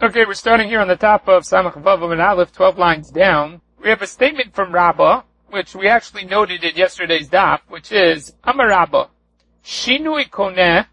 Okay, we're starting here on the top of Samach Vav and Aleph, 12 lines down. We have a statement from Rabbah, which we actually noted in yesterday's daf, which is, Amar Rabbah, Shinui Koneh,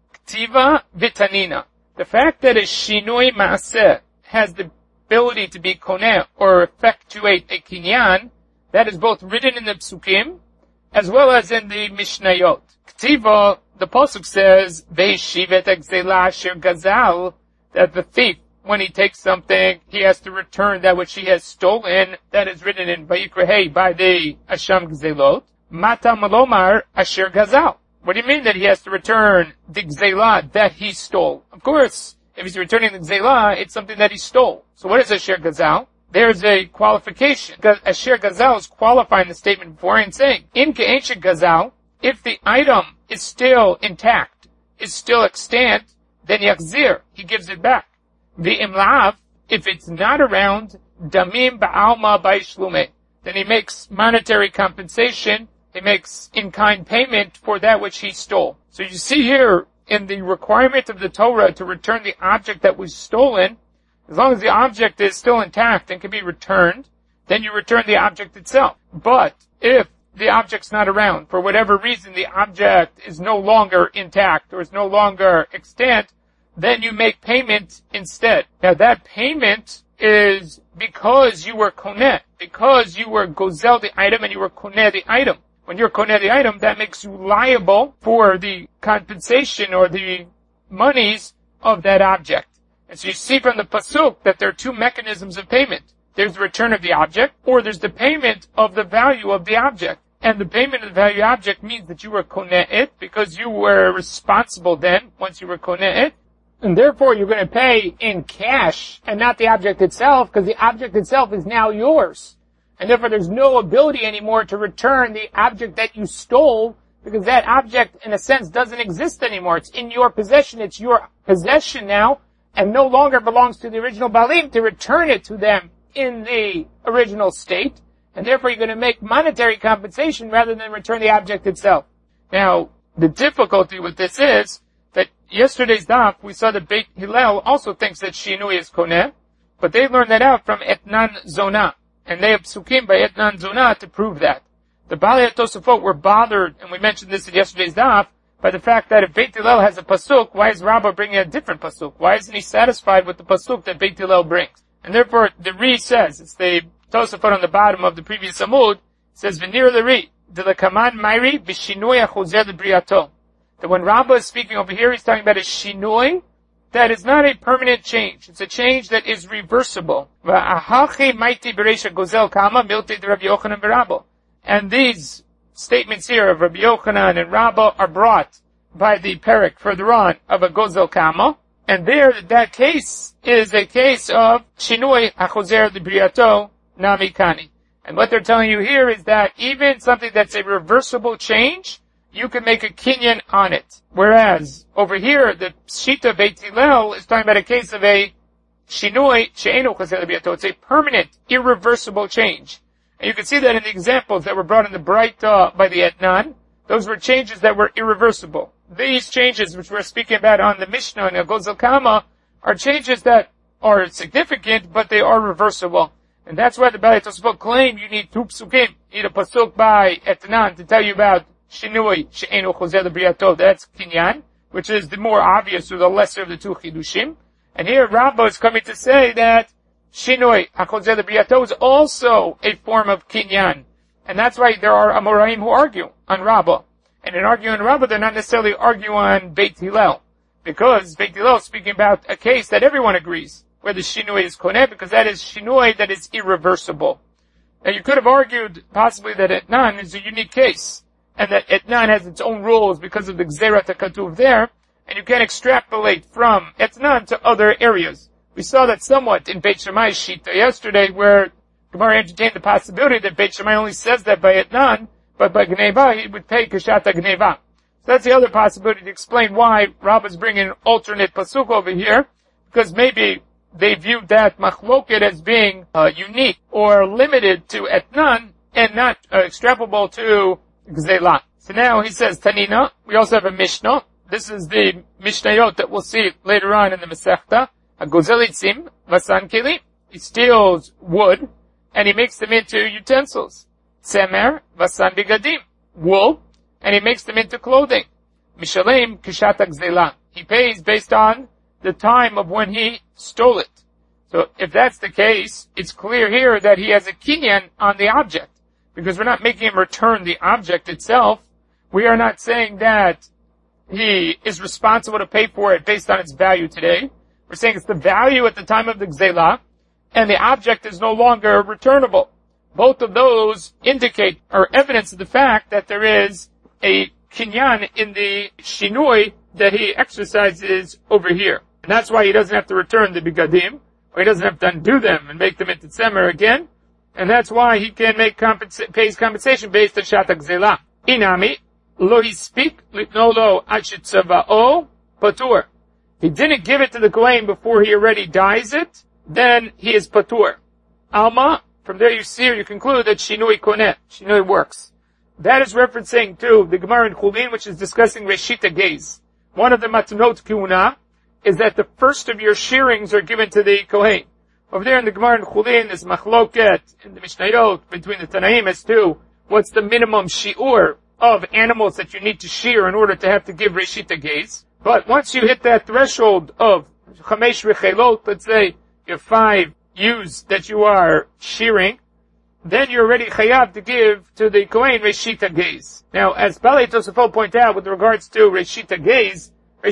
Ktiva Vitanina. The fact that a Shinui Maaseh has the ability to be Koneh, or effectuate a Kinyan, that is both written in the Psukim, as well as in the Mishnayot. Ktiva, the Pasuk says, Ve'shivet Gzela Asher Gazal, that the thief, when he takes something, he has to return that which he has stolen. That is written in Vayikra by the Asham Gzelot. Mata Malomar Asher Gazal. What do you mean that he has to return the Gzela that he stole? Of course, if he's returning the Gzela, it's something that he stole. So what is Asher Gazal? There's a qualification. Asher Gazal is qualifying the statement before and saying, In Ke'enshe Gazal, if the item is still intact, is still extant, then Yachzir, he gives it back. The imlav, if it's not around, damim ba'alma ba'ishlume, then he makes monetary compensation, he makes in-kind payment for that which he stole. So you see here, in the requirement of the Torah to return the object that was stolen, as long as the object is still intact and can be returned, then you return the object itself. But if the object's not around, for whatever reason the object is no longer intact or is no longer extant, then you make payment instead. Now that payment is because you were koneh, because you were gozel the item and you were koneh the item. When you're koneh the item, that makes you liable for the compensation or the monies of that object. And so you see from the pasuk that there are two mechanisms of payment. There's the return of the object, or there's the payment of the value of the object. And the payment of the value object means that you were koneh it, because you were responsible then, once you were koneh it. And therefore, you're going to pay in cash and not the object itself, because the object itself is now yours. And therefore, there's no ability anymore to return the object that you stole, because that object, in a sense, doesn't exist anymore. It's in your possession. It's your possession now, and no longer belongs to the original Balim to return it to them in the original state. And therefore, you're going to make monetary compensation rather than return the object itself. Now, the difficulty with this is that yesterday's daf, we saw that Beit Hillel also thinks that Shinui is Koneh, but they learned that out from Etnan Zonah. And they have psukim by Etnan Zonah to prove that. The Balei Tosafot were bothered, and we mentioned this in yesterday's daf, by the fact that if Beit Hillel has a pasuk, why is Rabbah bringing a different pasuk? Why isn't he satisfied with the pasuk that Beit Hillel brings? And therefore, the Ri says, it's the Tosafot on the bottom of the previous Amud, says, V'nir l'Ri, d'lekaman mayri b'shinui achozer l'briato. That when Rabbah is speaking over here, he's talking about a shinui that is not a permanent change. It's a change that is reversible. And these statements here of Rabbi Yochanan and Rabbah are brought by the Perek further on of a gozel kama. And there, that case is a case of shinui achozer l'briato nami kani. And what they're telling you here is that even something that's a reversible change, you can make a kinyan on it. Whereas, over here, the Shita Beit Hillel is talking about a case of a shinui she'enu chozer l'briato. It's a permanent, irreversible change. And you can see that in the examples that were brought in the Braita by the Etnan. Those were changes that were irreversible. These changes, which we're speaking about on the Mishnah and Gozel Kama, are changes that are significant, but they are reversible. And that's why the Balei Tosafot claim you need two psukim. You need a pasuk by Etnan to tell you about Shinui she'enu chozer l'briato. That's Kinyan, which is the more obvious or the lesser of the two Chidushim. And here Rabbah is coming to say that Shinui achozer l'briato is also a form of Kinyan. And that's why there are Amoraim who argue on Rabbah. And in arguing on Rabbah, they're not necessarily arguing on Beit Hillel. Because Beit Hillel is speaking about a case that everyone agrees, where the Shinui is Koneh, because that is Shinui that is irreversible. Now you could have argued possibly that Etnan is a unique case, and that Etnan has its own rules because of the Gzerat HaKatuv there, and you can extrapolate from Etnan to other areas. We saw that somewhat in Beit Shammai's Shita yesterday, where Gemara entertained the possibility that Beit Shammai only says that by Etnan, but by Gneva he would pay Kashata Gneva. So that's the other possibility to explain why Rabbah's bringing an alternate pasuk over here, because maybe they viewed that machloket as being unique or limited to Etnan and not extrapolable to Gzelah. So now he says Tanina. We also have a Mishnah. This is the Mishnayot that we'll see later on in the Masechta. Agozelitzim vasan kelim. He steals wood, and he makes them into utensils. Tzemer vasan bigadim. Wool, and he makes them into clothing. Mishalem kishat agzela. He pays based on the time of when he stole it. So if that's the case, it's clear here that he has a kinyan on the object. Because we're not making him return the object itself. We are not saying that he is responsible to pay for it based on its value today. We're saying it's the value at the time of the gzela, and the object is no longer returnable. Both of those indicate or evidence of the fact that there is a kinyan in the shinui that he exercises over here. And that's why he doesn't have to return the bigadim, or he doesn't have to undo them and make them into tzemer again. And that's why he can pays compensation based on shat gzela. Inami, lo hispik litnolo achitzavao patur. He didn't give it to the Kohen before he already dyes it, then he is patur. Alma, from there you see or you conclude that shinui konet, shinui works. That is referencing to the Gemara in Chulin, which is discussing Reshita Geiz. One of the Matanot Kiuna is that the first of your shearings are given to the Kohen. Over there in the Gemara in Chulin, there's Machloket in the Mishnayot between the Tanaim as to what's the minimum shi'ur of animals that you need to shear in order to have to give Reshita Geiz. But once you hit that threshold of Chamesh Rechelot, let's say you have 5 ewes that you are shearing, then you're already chayav to give to the Kohen Reshita Geiz. Now, as Balei Tosafot point out with regards to Reshita Geiz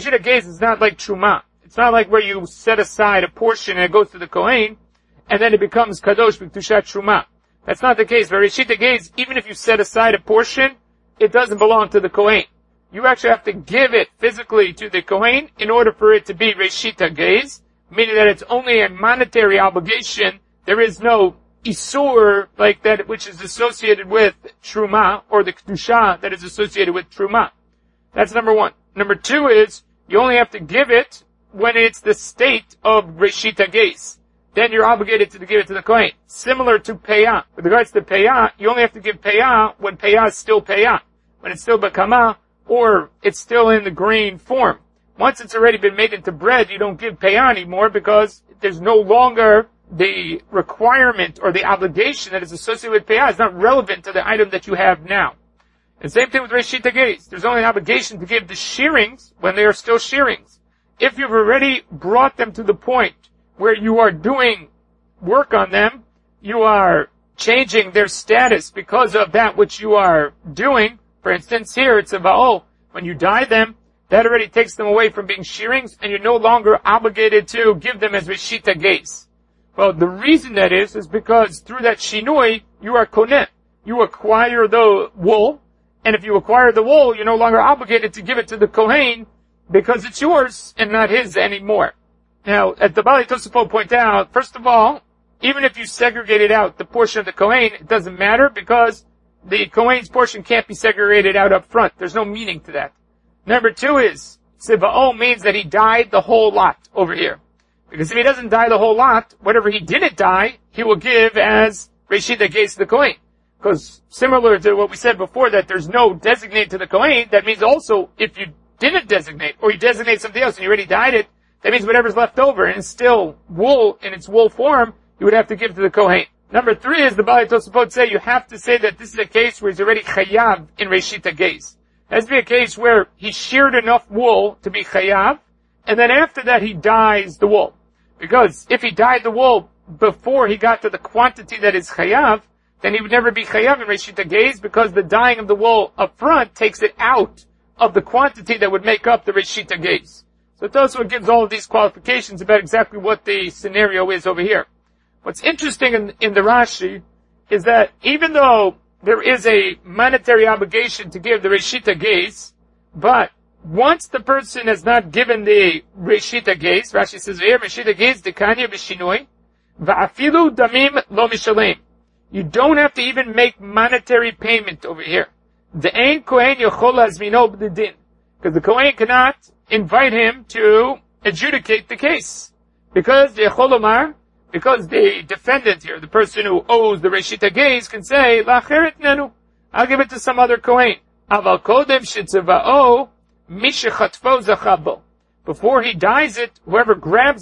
is not like Truma. It's not like where you set aside a portion and it goes to the Kohen, and then it becomes Kadosh B'Kedushat Truma. That's not the case. For Reshita Geiz, even if you set aside a portion, it doesn't belong to the Kohen. You actually have to give it physically to the Kohen in order for it to be Reshita Geiz, meaning that it's only a monetary obligation. There is no Isur like that which is associated with Truma, or the Kedusha that is associated with Truma. That's number 1. Number 2 is, you only have to give it when it's the state of Reshita Geiz. Then you're obligated to give it to the Kohen. Similar to Peyah. With regards to Peyah, you only have to give Peyah when Peyah is still Peyah. When it's still Bakama, or it's still in the grain form. Once it's already been made into bread, you don't give Peyah anymore because there's no longer the requirement or the obligation that is associated with Peyah is not relevant to the item that you have now. And same thing with Reshita Geiz. There's only an obligation to give the shearings when they are still shearings. If you've already brought them to the point where you are doing work on them, you are changing their status because of that which you are doing. For instance, here it's a va'ol. When you dye them, that already takes them away from being shearings, and you're no longer obligated to give them as Reshita Geiz. Well, the reason that is because through that shinui, you are konet. You acquire the wool, and if you acquire the wool, you're no longer obligated to give it to the Kohen because it's yours and not his anymore. Now, as the Balei Tosafot point out, first of all, even if you segregated out the portion of the Kohen, it doesn't matter because the Kohen's portion can't be segregated out up front. There's no meaning to that. Number 2 is, Siva'o means that he dyed the whole lot over here. Because if he doesn't dye the whole lot, whatever he didn't dye, he will give as Reshita Geiz to the Kohen. Because similar to what we said before, that there's no designate to the Kohen, that means also if you didn't designate, or you designate something else and you already dyed it, that means whatever's left over and it's still wool in its wool form, you would have to give to the Kohen. Number 3 is the Balei Tosafot say you have to say that this is a case where he's already chayav in Reshita Geiz. It has to be a case where he sheared enough wool to be chayav, and then after that he dyes the wool. Because if he dyed the wool before he got to the quantity that is chayav, then he would never be chayav in Reshita Geiz because the dyeing of the wool up front takes it out of the quantity that would make up the Reshita Geiz. So Tosafot gives all of these qualifications about exactly what the scenario is over here. What's interesting in the Rashi is that even though there is a monetary obligation to give the Reshita Geiz, but once the person has not given the Reshita Geiz, Rashi says here, Reshita Geiz dekanya b'shinui, va'afilu damim lo mishalem. You don't have to even make monetary payment over here. The ein kohen yochol lazmino b'din, because the kohen cannot invite him to adjudicate the case, because the yachol because the defendant here, the person who owes the Reshita Geiz, can say, La'acheret nenu, I'll give it to some other Kohen. Aval kodem shetzava'o, mi shechatfo zachabo. Before he dyes it, whoever grabs it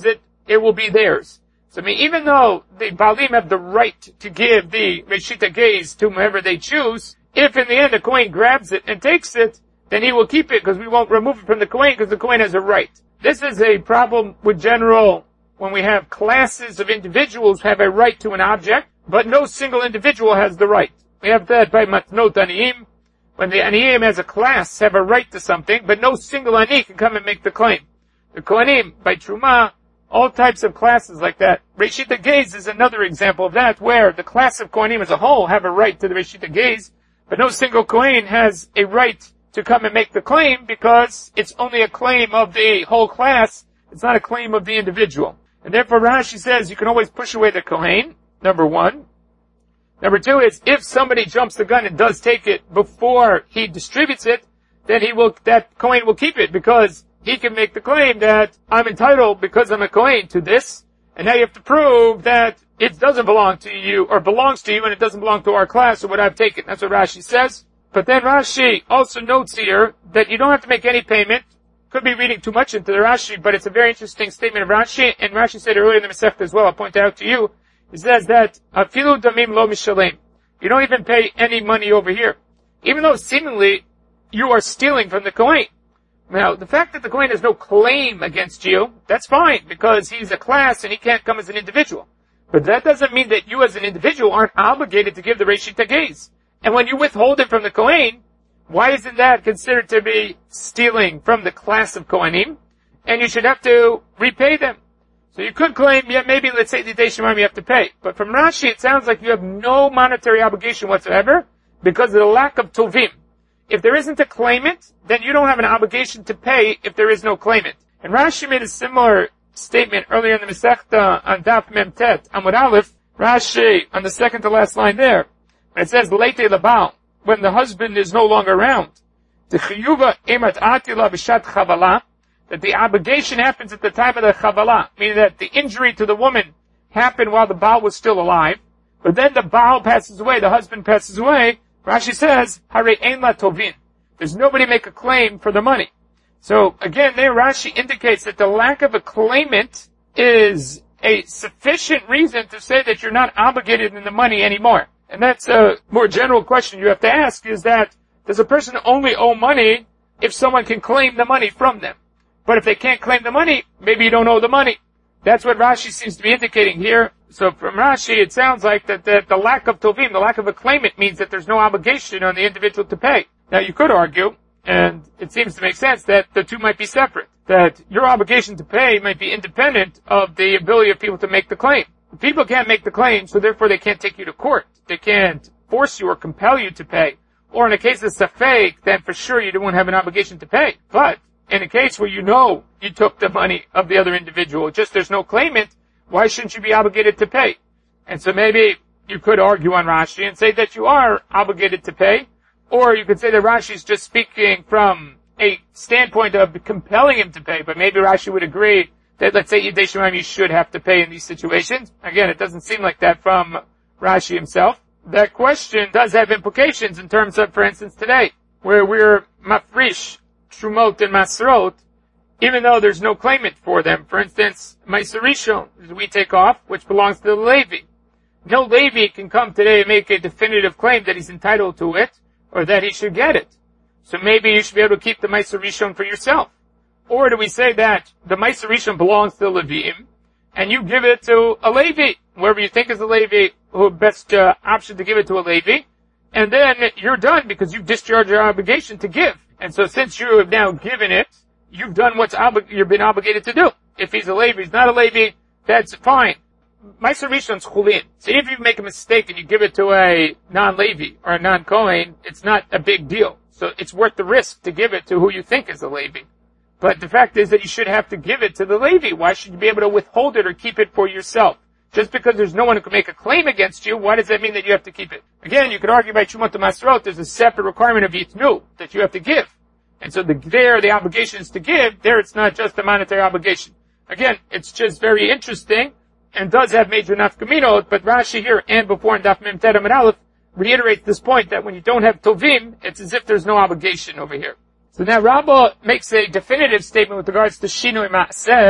it will be theirs. So I mean, even though the Baalim have the right to give the Reshita Gaze to whomever they choose, if in the end the Kohen grabs it and takes it, then he will keep it because we won't remove it from the Kohen because the Kohen has a right. This is a problem with general, when we have classes of individuals who have a right to an object, but no single individual has the right. We have that by Matnot Aniyim, when the Aniyim as a class have a right to something, but no single Ani can come and make the claim. The Kohanim, by Truma, all types of classes like that. Reshita Gaze is another example of that, where the class of Kohanim as a whole have a right to the Reshita Gaze, but no single Kohen has a right to come and make the claim because it's only a claim of the whole class. It's not a claim of the individual. And therefore Rashi says you can always push away the Kohen, number one. Number two is if somebody jumps the gun and does take it before he distributes it, then that Kohen will keep it because he can make the claim that I'm entitled because I'm a Kohen to this. And now you have to prove that it doesn't belong to you or belongs to you and it doesn't belong to our class or what I've taken. That's what Rashi says. But then Rashi also notes here that you don't have to make any payment. Could be reading too much into the Rashi, but it's a very interesting statement of Rashi. And Rashi said earlier in the Masechta as well, I'll point out to you. He says that afilu damim lo mishalem. You don't even pay any money over here. Even though seemingly you are stealing from the Kohen. Now, the fact that the Kohen has no claim against you, that's fine, because he's a class and he can't come as an individual. But that doesn't mean that you as an individual aren't obligated to give the Reshita Gaze. And when you withhold it from the Kohen, why isn't that considered to be stealing from the class of Kohanim? And you should have to repay them. So you could claim, yeah, maybe let's say the Yidei Shemaim you have to pay. But from Rashi it sounds like you have no monetary obligation whatsoever because of the lack of Tovim. If there isn't a claimant, then you don't have an obligation to pay if there is no claimant. And Rashi made a similar statement earlier in the Masechta on Daf Mem Tet, Amud Aleph. Rashi, on the second to last line there, when it says, Leite Labal, when the husband is no longer around, T'chiyuva emat atila b'shat chavala, that the obligation happens at the time of the chavala, meaning that the injury to the woman happened while the Baal was still alive, but then the Baal passes away, the husband passes away. Rashi says, Hare ein la tovin. There's nobody make a claim for the money. So again, there Rashi indicates that the lack of a claimant is a sufficient reason to say that you're not obligated in the money anymore. And that's a more general question you have to ask, is that does a person only owe money if someone can claim the money from them? But if they can't claim the money, maybe you don't owe the money. That's what Rashi seems to be indicating here. So from Rashi, it sounds like that the lack of tovim, the lack of a claimant, means that there's no obligation on the individual to pay. Now you could argue, and it seems to make sense, that the two might be separate. That your obligation to pay might be independent of the ability of people to make the claim. People can't make the claim, so therefore they can't take you to court. They can't force you or compel you to pay. Or in a case of safek, then for sure you don't have an obligation to pay. But in a case where you know you took the money of the other individual, just there's no claimant, why shouldn't you be obligated to pay? And so maybe you could argue on Rashi and say that you are obligated to pay, or you could say that Rashi is just speaking from a standpoint of compelling him to pay, but maybe Rashi would agree that, let's say, Yidei Shemaim, you should have to pay in these situations. Again, it doesn't seem like that from Rashi himself. That question does have implications in terms of, for instance, today, where we're mafrish, trumot, and masrot, even though there's no claimant for them. For instance, Meiser Rishon, we take off, which belongs to the Levi. No Levi can come today and make a definitive claim that he's entitled to it, or that he should get it. So maybe you should be able to keep the Meiser Rishon for yourself. Or do we say that the Meiser Rishon belongs to the Leviim, and you give it to a Levi, whoever you think is a Levi, who best option to give it to a Levi, and then you're done because you've discharged your obligation to give. And so since you have now given it, you've done what you've been obligated to do. If he's a Levi, he's not a Levi, that's fine. Meiser Rishon's chulin. So if you make a mistake and you give it to a non-Levi or a non-Kohen, it's not a big deal. So it's worth the risk to give it to who you think is a Levi. But the fact is that you should have to give it to the Levi. Why should you be able to withhold it or keep it for yourself? Just because there's no one who can make a claim against you, why does that mean that you have to keep it? Again, you could argue by Trumot Masrot, there's a separate requirement of Yitnu that you have to give. And so the obligation is to give, there it's not just a monetary obligation. Again, it's just very interesting and does have major nafkaminot, but Rashi here and before in Daf Mem Tet Amud Aleph reiterates this point that when you don't have Tovim, it's as if there's no obligation over here. So now Rabbah makes a definitive statement with regards to Shinui Ma'aseh,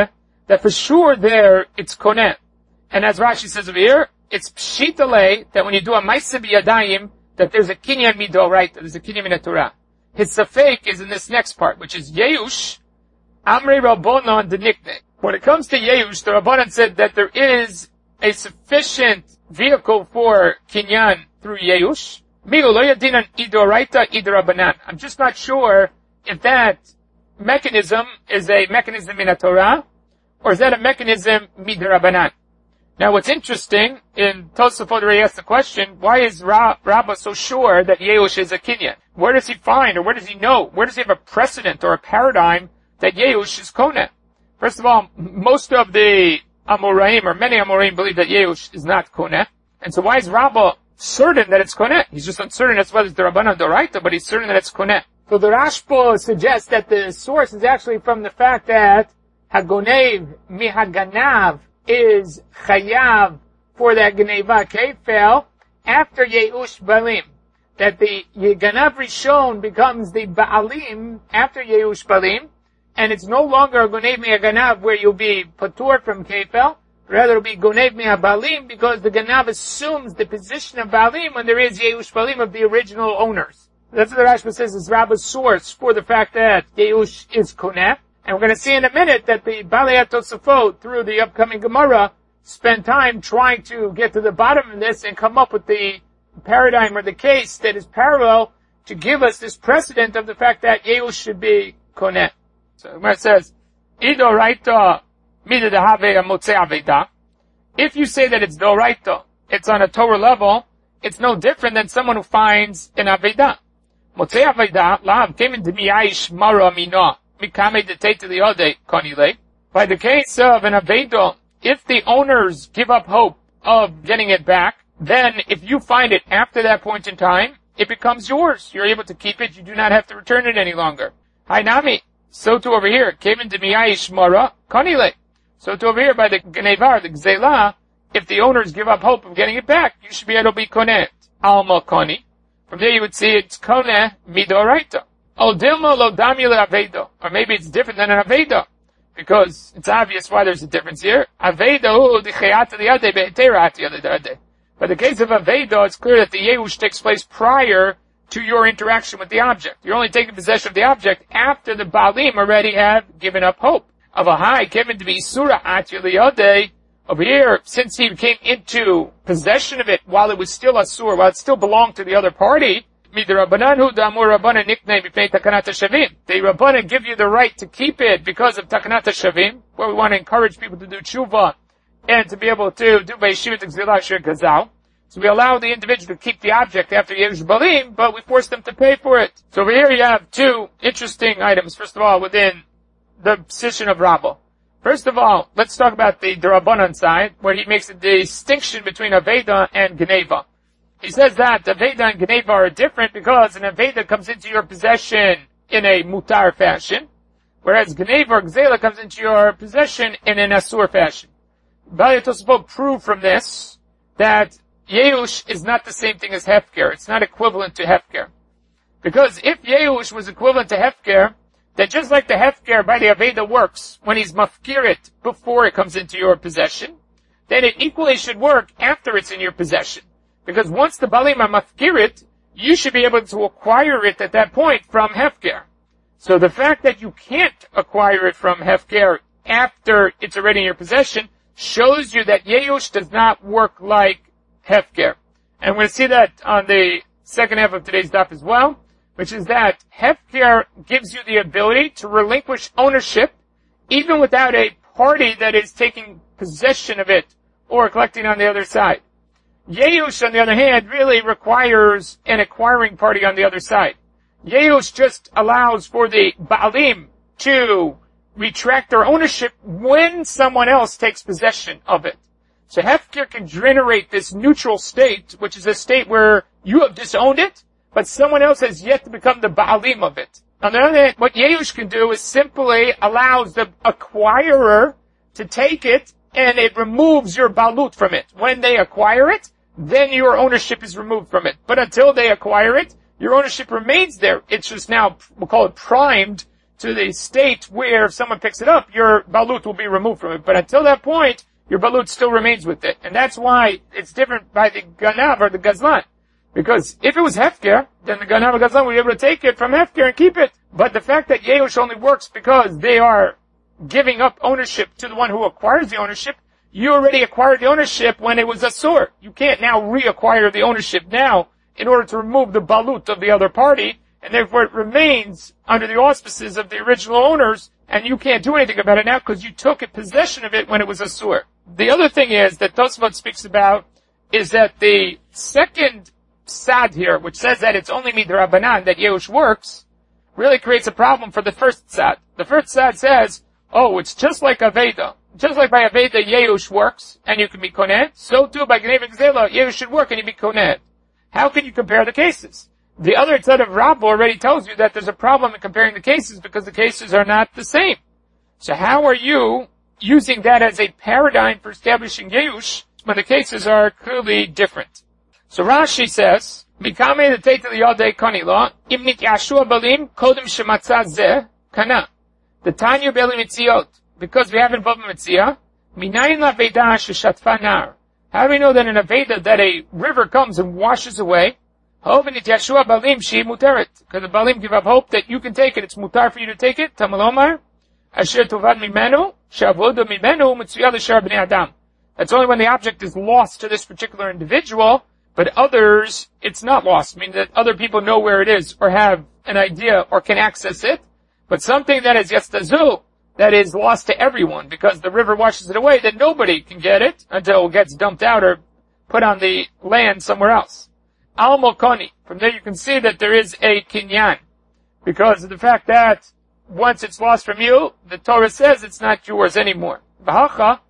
that for sure there it's koneh. And as Rashi says over here, it's pshitale that when you do a ma'aseh b'yadayim, that there's a kinyan midoraita, there's a kinyan min Torah. His safek is in this next part, which is Yeush, Amrei Rabbanon denikne. When it comes to Yeush, the Rabbanon said that there is a sufficient vehicle for kinyan through Yeush. Milu lo yadinan idoraita idorabanan. I'm just not sure if that mechanism is a mechanism in a Torah, or is that a mechanism midorabanan. Now what's interesting, in Tosafot already asked the question, why is Rabbah so sure that Yeush is a kinyan? Where does he find, or where does he know, where does he have a precedent or a paradigm that Yeush is koneh? First of all, most of the Amoraim, or many Amoraim, believe that Yeush is not koneh. And so why is Rabbah certain that it's koneh? He's just uncertain as well as the Rabbanan Doraita, but he's certain that it's koneh. So the Rashba suggests that the source is actually from the fact that Hagonev mihaganav is chayav for that Geneva Kefel after Yeush Balim. That the Ganav Rishon becomes the Baalim after Yeush Balim, and it's no longer Gonev Ganav where you'll be patur from Kefel, rather it'll be Gonev Balim because the Ganav assumes the position of Balim when there is Yeush Balim of the original owners. That's what the Rashba says is Rabbah's source for the fact that Yeush is koneh. And we're going to see in a minute that the Balei Tosafot, through the upcoming Gemara, spend time trying to get to the bottom of this and come up with the paradigm or the case that is parallel to give us this precedent of the fact that Yeush should be koneh. So it says, Idoraita midadahave motzei aveda. If you say that it's doraita, it's on a Torah level, it's no different than someone who finds an aveda. Motzei aveda, lav, came into miyayish mara minah. By the case of an Aveda, if the owners give up hope of getting it back, then if you find it after that point in time, it becomes yours. You're able to keep it. You do not have to return it any longer. Hainami. So too over here. Came into miyayish mara konile. So too over here by the Genevar, the Gzela, if the owners give up hope of getting it back, you should be able to be koneh. Alma koni. From there you would see it's koneh midoraita. Or maybe it's different than an Aveda, because it's obvious why there's a difference here. By the case of Aveda, it's clear that the Yeush takes place prior to your interaction with the object. You're only taking possession of the object after the Baalim already have given up hope. Of a high, given to be Surah Atiyah over here, since he came into possession of it while it was still Asur, while it still belonged to the other party, the Rabbanan give you the right to keep it because of Takanat HaShavim, where we want to encourage people to do tshuva and to be able to do Beishivat Gzila Shir Gazal. So we allow the individual to keep the object after Yerush Balim, but we force them to pay for it. So over here you have two interesting items. First of all, within the position of Rabbah. First of all, let's talk about the Rabbanan side, where he makes a distinction between Aveda and Geneva. He says that Aveda and Geneva are different because an Aveda comes into your possession in a mutar fashion, whereas Geneva or Gzela comes into your possession in an asur fashion. Balei Tosafot proved from this that Yeush is not the same thing as Hefker. It's not equivalent to Hefker. Because if Yeush was equivalent to Hefker, then just like the Hefker by the Aveda works when he's mafkirit before it comes into your possession, then it equally should work after it's in your possession. Because once the Balim are mafkirit, you should be able to acquire it at that point from Hefker. So the fact that you can't acquire it from Hefker after it's already in your possession shows you that Yeush does not work like Hefker. And we're going to see that on the second half of today's daf as well, which is that Hefker gives you the ability to relinquish ownership even without a party that is taking possession of it or collecting on the other side. Yeush, on the other hand, really requires an acquiring party on the other side. Yeush just allows for the Baalim to retract their ownership when someone else takes possession of it. So Hefker can generate this neutral state, which is a state where you have disowned it, but someone else has yet to become the Baalim of it. On the other hand, what Yeush can do is simply allows the acquirer to take it, and it removes your Balut from it. When they acquire it, then your ownership is removed from it. But until they acquire it, your ownership remains there. It's just now, we'll call it primed to the state where if someone picks it up, your balut will be removed from it. But until that point, your balut still remains with it. And that's why it's different by the ganav or the gazlan. Because if it was hefker, then the ganav or gazlan would be able to take it from hefker and keep it. But the fact that yeush only works because they are giving up ownership to the one who acquires the ownership, you already acquired the ownership when it was asur. You can't now reacquire the ownership now in order to remove the balut of the other party, and therefore it remains under the auspices of the original owners, and you can't do anything about it now because you took possession of it when it was asur. The other thing is that Tosfot speaks about is that the second sad here, which says that it's only midrabanan that yeush works, really creates a problem for the first sad. The first sad says, oh, it's just like Aveda. Just like by Aveda, yeush works, and you can be koneh, so too by Gneva Gzela, yeush should work, and you be koneh. How can you compare the cases? The other side of Rabbah already tells you that there's a problem in comparing the cases because the cases are not the same. So how are you using that as a paradigm for establishing yeush when the cases are clearly different? So Rashi says, Mikame the Teitel Yodei Konila, Imnit Yashua Balim, Kodem Shematzah Zeh, Kana. The Tanya Belim Mitziot. Because we have in Bava Metzia, Minayin la Veda Sheshatfa Nar. How do we know that in a Veda that a river comes and washes away? Hovenit Yashua Balim Shi Muteret. Because the Balim give up hope that you can take it. It's mutar for you to take it. Tamalomar. Asher Tovad Mimenu. Shavoda Mimenu. Mitzuyah L'Shar B'nei Adam. That's only when the object is lost to this particular individual, but others, it's not lost. I mean that other people know where it is, or have an idea, or can access it. But something that is Yastazu, that is lost to everyone because the river washes it away, then nobody can get it until it gets dumped out or put on the land somewhere else. Al Mokoni. From there you can see that there is a kinyan. Because of the fact that once it's lost from you, the Torah says it's not yours anymore. So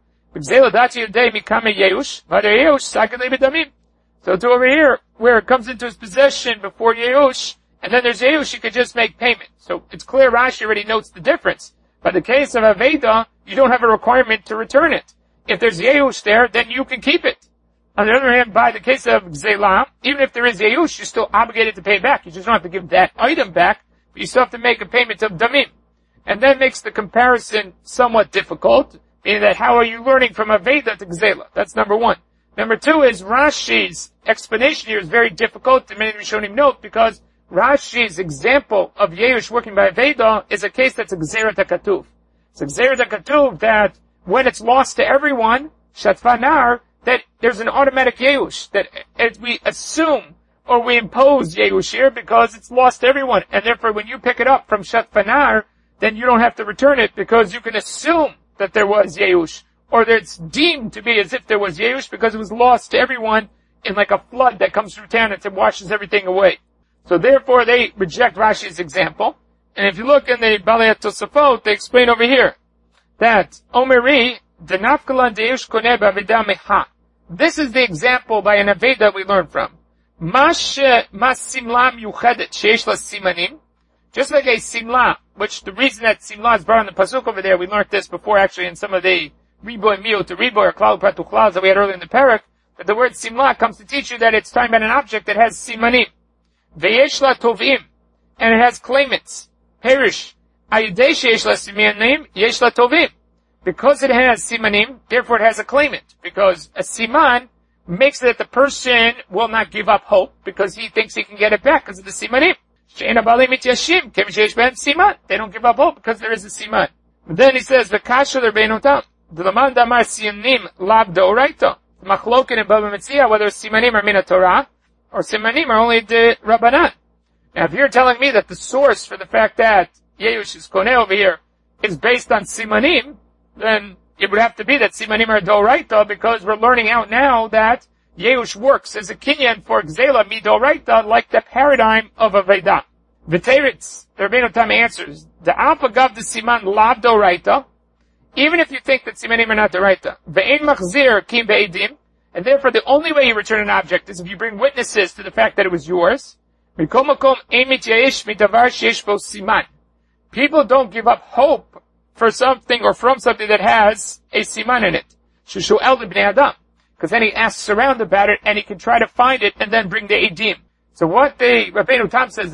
to over here, where it comes into his possession before Yeush, and then there's Yeush, you could just make payment. So it's clear Rashi already notes the difference. By the case of Aveda, you don't have a requirement to return it. If there's Yeush there, then you can keep it. On the other hand, by the case of Gzela, even if there is Yeush, you're still obligated to pay back. You just don't have to give that item back, but you still have to make a payment of Damim. And that makes the comparison somewhat difficult, meaning that how are you learning from Aveda to Gzela? That's number one. Number two is Rashi's explanation here is very difficult, and many Rishonim note, because Rashi's example of Yeush working by Aveda is a case that's a Gzerat HaKatuv. It's a Gzerat HaKatuv that when it's lost to everyone, Shatfanar, that there's an automatic Yeush, that we assume or we impose Yeush here because it's lost to everyone. And therefore when you pick it up from Shatfanar, then you don't have to return it because you can assume that there was Yeush, or that it's deemed to be as if there was Yeush because it was lost to everyone in like a flood that comes through town and washes everything away. So therefore they reject Rashi's example. And if you look in the Balei Tosafot, they explain over here that Omeri, the Nafkalan Deush Koneh B'Aveda Mecha. This is the example by an Aveda we learn from. Mas Simla Yuchedet Sheish La Simanim. Just like a Simla, which the reason that Simla is brought on the Pasuk over there, we learned this before actually in some of the Riboy Mio to Riboy or Klal Pratu Klal that we had earlier in the Parak, that the word Simla comes to teach you that it's talking about an object that has Simanim. Ve'yesh la tovim, and it has claimants. Perish. Ayidei sheyesh la simanim, yesh la tovim. Because it has simanim, therefore it has a claimant. Because a siman makes it that the person will not give up hope, because he thinks he can get it back because of the simanim. She'ena balim mityashim, kem sheyesh behem siman. They don't give up hope because there is a siman. But then he says, v'kasha l'rbeinotam. D'laman damar simanim lav d'oraita. Machlokin and Bava Metzia, whether simanim are min Torah, or simanim are only the Rabbanan. Now if you're telling me that the source for the fact that Yeush is koneh over here is based on simanim, then it would have to be that simanim are doraita, because we're learning out now that Yeush works as a kinyan for Gzela midoraita, like the paradigm of Aveda. V'teritz, the Rabbeinu Tam answers, the alpha gav the siman lav doraita, even if you think that simanim are not doraita, ve'en machzir kim be'edim, and therefore the only way you return an object is if you bring witnesses to the fact that it was yours. People don't give up hope for something or from something that has a siman in it. Because then he asks around about it and he can try to find it and then bring the edim. So what the Rabbeinu Tam says, it's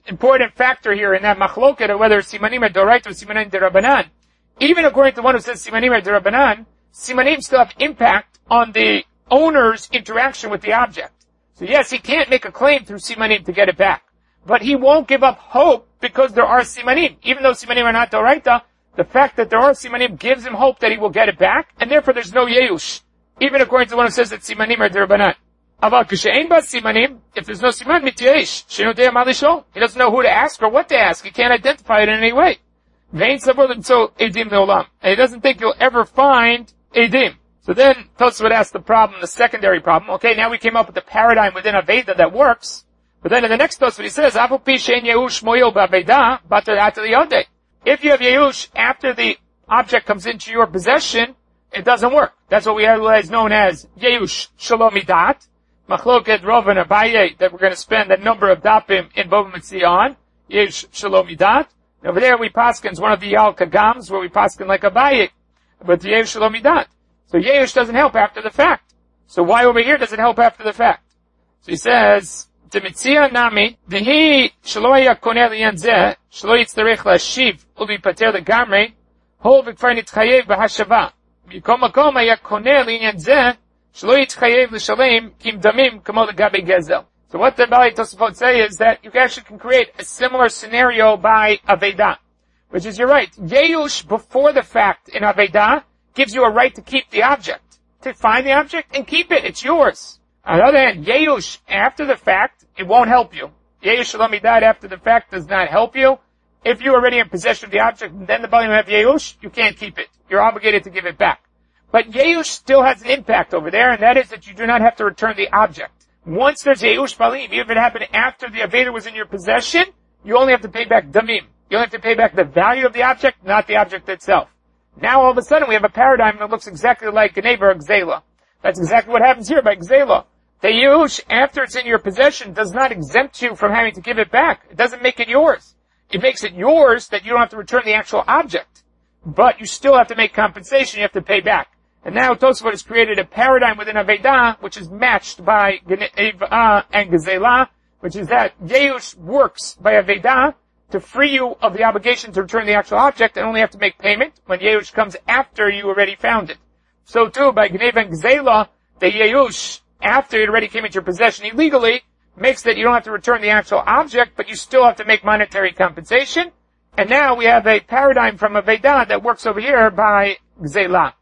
important factor here in that machloket of whether simanim are doraita or simanim derabanan. Even according to one who says simanim are derabanan, simanim still have impact on the owner's interaction with the object. So yes, he can't make a claim through simanim to get it back. But he won't give up hope because there are simanim. Even though simanim are not doraita, the fact that there are simanim gives him hope that he will get it back, and therefore there's no yeush. Even according to the one who says that simanim are derabanan. Aval k'she'ein ba simanim, if there's no siman mityesh, she'no de'eh ma lishol. He doesn't know who to ask or what to ask. He can't identify it in any way. Ve'ein savor l'mtzo edim le'olam. And he doesn't think you'll ever find edim. So then Tosfot asks the problem, the secondary problem. Okay, now we came up with the paradigm within Aveda that works. But then in the next Tosfot he says, Afu pi she'en yeush moyil ba'aveda, bater atel yodeh. If you have yeush after the object comes into your possession, it doesn't work. That's what we realize known as yeush shalom midat. Machloket Rov and Abaye, that we're going to spend a number of dapim in Bava Metzia on. Yeush shalom midat. Over there we paskin, one of the Yal Kagams, where we paskin like Abaye. But yeush shalom midat. So yeush doesn't help after the fact. So why over here does it help after the fact? So he says, Demetzia nami, dehi shelo haya koneh liyan zeh, shelo yitzarech lashiv, ubi pater legamrei, hol v'kvar nitchayev b'hashava. Mikom makom haya koneh liyan zeh, shelo yitzchayev l'shalem kim damim kamo legabe gezel. So what the Bali Tosafot say is that you actually can create a similar scenario by Aveda. Which is, you're right, yeush before the fact in Aveda gives you a right to keep the object, to find the object and keep it. It's yours. On the other hand, yeush after the fact, it won't help you. Yeush shalom midat after the fact does not help you. If you're already in possession of the object and then the Balim have yeush, you can't keep it. You're obligated to give it back. But yeush still has an impact over there, and that is that you do not have to return the object. Once there's yeush Balim, even if it happened after the Aveda was in your possession, you only have to pay back damim. You only have to pay back the value of the object, not the object itself. Now all of a sudden we have a paradigm that looks exactly like Geneva or Gzela. That's exactly what happens here by Gzela. The yeush, after it's in your possession, does not exempt you from having to give it back. It doesn't make it yours. It makes it yours that you don't have to return the actual object. But you still have to make compensation, you have to pay back. And now Tosafot has created a paradigm within Aveda, which is matched by Geneva and Gzela, which is that yeush works by Aveda to free you of the obligation to return the actual object and only have to make payment when yeush comes after you already found it. So too, by Geneva and Gzela, the yeush, after it already came into your possession illegally, makes that you don't have to return the actual object, but you still have to make monetary compensation. And now we have a paradigm from Aveda that works over here by Gzela.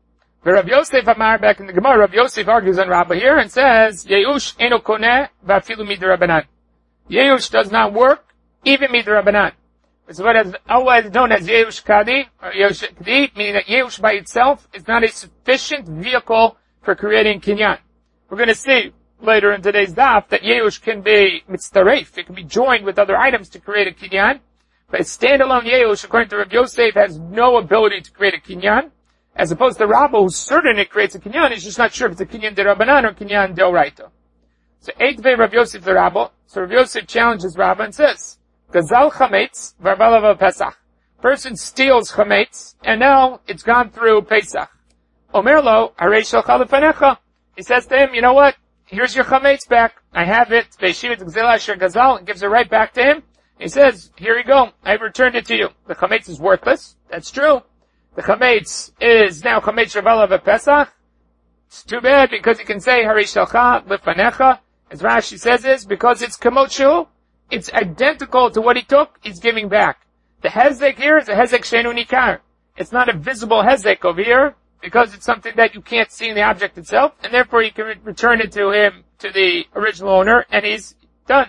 Rav Yosef Amar, back in the Gemara, Rav Yosef argues on Rabbah here and says, Yeush eno koneh v'afilu midrabanan. Yeush does not work, even midrabanan. It's what is always known as Yeush Kadi, or Yeush Kadi, meaning that Yeush by itself is not a sufficient vehicle for creating kinyan. We're going to see later in today's daf that Yeush can be mitztaref. It can be joined with other items to create a kinyan. But a standalone Yeush, according to Rav Yosef, has no ability to create a kinyan. As opposed to Rabbah, who's certain it creates a kinyan, he's just not sure if it's a kinyan de Rabbanan or kinyan de Oraita. So Eitvei Rav Yosef the Rabbah. So Rav Yosef challenges Rabbah and says, Gazal chametz v'arbalav Pesach. Person steals chametz, and now it's gone through Pesach. Omer lo, harei shalcha lefanecha. He says to him, you know what? Here's your chametz back. I have it. Ve'shiv et gzela asher gazal, and gives it right back to him. He says, here you go. I've returned it to you. The chametz is worthless. That's true. The chametz is now chametz Rabalav Pesach. It's too bad because you can say Hari Shalcha Lifanecha. As Rashi says is because it's kamot, it's identical to what he took, he's giving back. The hezek here is a hezek shenu nikar. It's not a visible hezek over here because it's something that you can't see in the object itself, and therefore you can return it to him, to the original owner, and he's done.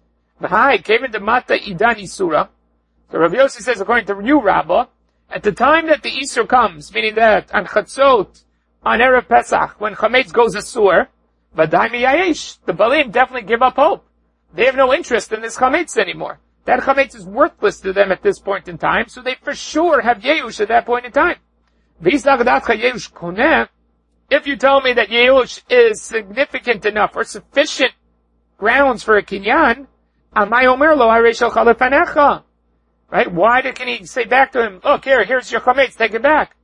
V'hai, kevin demata idan isura. So Rav Yossi says, according to you, Rabbah, at the time that the Isur comes, meaning that on Chatzot, on Erev Pesach, when Chametz goes asur, V'dai miyayesh, the Balim definitely give up hope. They have no interest in this Chametz anymore. That Chametz is worthless to them at this point in time, so they for sure have Yeush at that point in time. If you tell me that Yeush is significant enough or sufficient grounds for a kinyan, Amay Omer lo harei shalcha lefanecha. Right? Why can he say back to him, look, here's your chametz, take it back.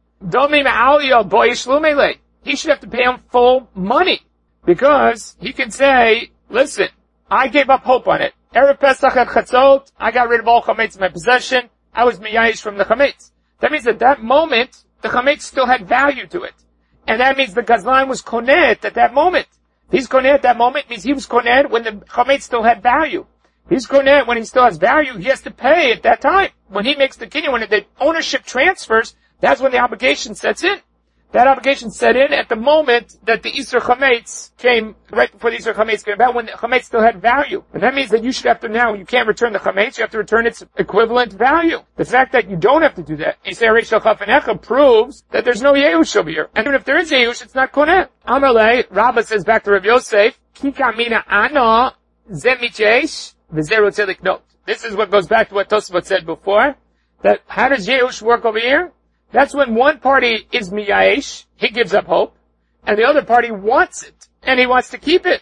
He should have to pay him full money. Because he can say, listen, I gave up hope on it. Erev Pesach at Chatzot, I got rid of all chametz in my possession. I was miyayish from the chametz. That means at that moment, the chametz still had value to it. And that means the gazlan was koneh at that moment. If he's koneh at that moment, it means he was koneh when the chametz still had value. He's koneh when he still has value, he has to pay at that time. When he makes the kinyan, when the ownership transfers, that's when the obligation sets in. That obligation set in at the moment that the Isur Chametz came, right before the Isur Chametz came about, when the Chametz still had value. And that means that you should have to now, you can't return the Chametz, you have to return its equivalent value. The fact that you don't have to do that, Yisei Rishal Chafanecha, proves that there's no Yehush over here. And even if there is Yehush, it's not Koneh. Amalei, Rabbah says back to Rav Yosef, Kika mina ana zemichesh v'zeru tzelik not. This is what goes back to what Tosafot said before, that how does Yehush work over here? That's when one party is miyayish, he gives up hope, and the other party wants it, and he wants to keep it.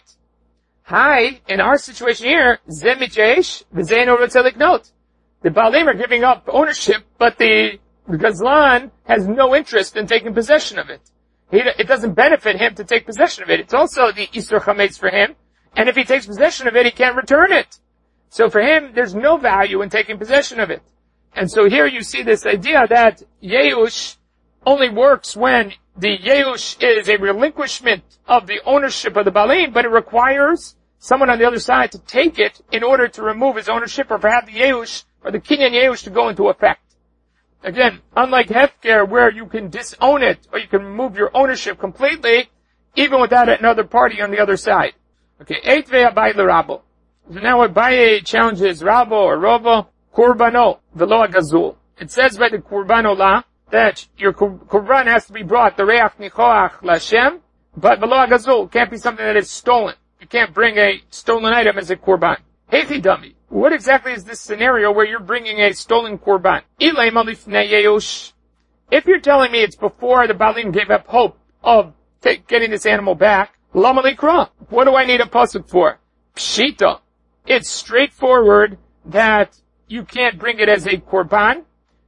Hi, in our situation here, ze miyayish, v'zeinu rotzelik not. The Baalim are giving up ownership, but the Gazlan has no interest in taking possession of it. It doesn't benefit him to take possession of it. It's also the Isur Chametz for him, and if he takes possession of it, he can't return it. So for him, there's no value in taking possession of it. And so here you see this idea that Yehush only works when the Yehush is a relinquishment of the ownership of the Baalim, but it requires someone on the other side to take it in order to remove his ownership or for have the Yehush or the Kinyan Yehush to go into effect. Again, unlike Hefker where you can disown it or you can remove your ownership completely, even without another party on the other side. Okay, Eitvei Abai l'Rabbo. So now Abai challenges Rabbo or Robo. Kurbano, v'lo agazul. It says by the Kurbano la, that your Kurban has to be brought, the Reach Nichoach Lashem, but v'lo agazul can't be something that is stolen. You can't bring a stolen item as a Kurban. Heichi dami. What exactly is this scenario where you're bringing a stolen Kurban? Ilay malifnei Yehush. If you're telling me it's before the Baalim gave up hope of getting this animal back, lama likra. What do I need a pasuk for? Pshita. It's straightforward that you can't bring it as a korban,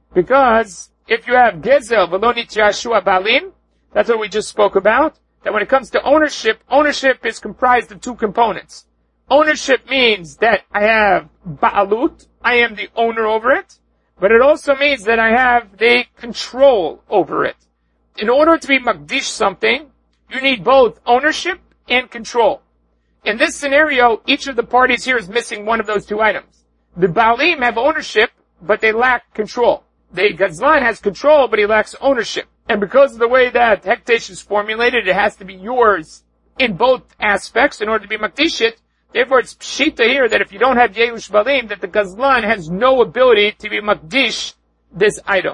because if you have gezel v'lo Yashua Baalim, that's what we just spoke about, that when it comes to ownership, ownership is comprised of two components. Ownership means that I have ba'alut, I am the owner over it, but it also means that I have the control over it. In order to be makdish something, you need both ownership and control. In this scenario, each of the parties here is missing one of those two items. The Baalim have ownership, but they lack control. The Gazlan has control, but he lacks ownership. And because of the way that Hekdesh is formulated, it has to be yours in both aspects in order to be Makdishit. Therefore, it's Pshita here that if you don't have Yehush Baalim, that the Gazlan has no ability to be Makdish this item.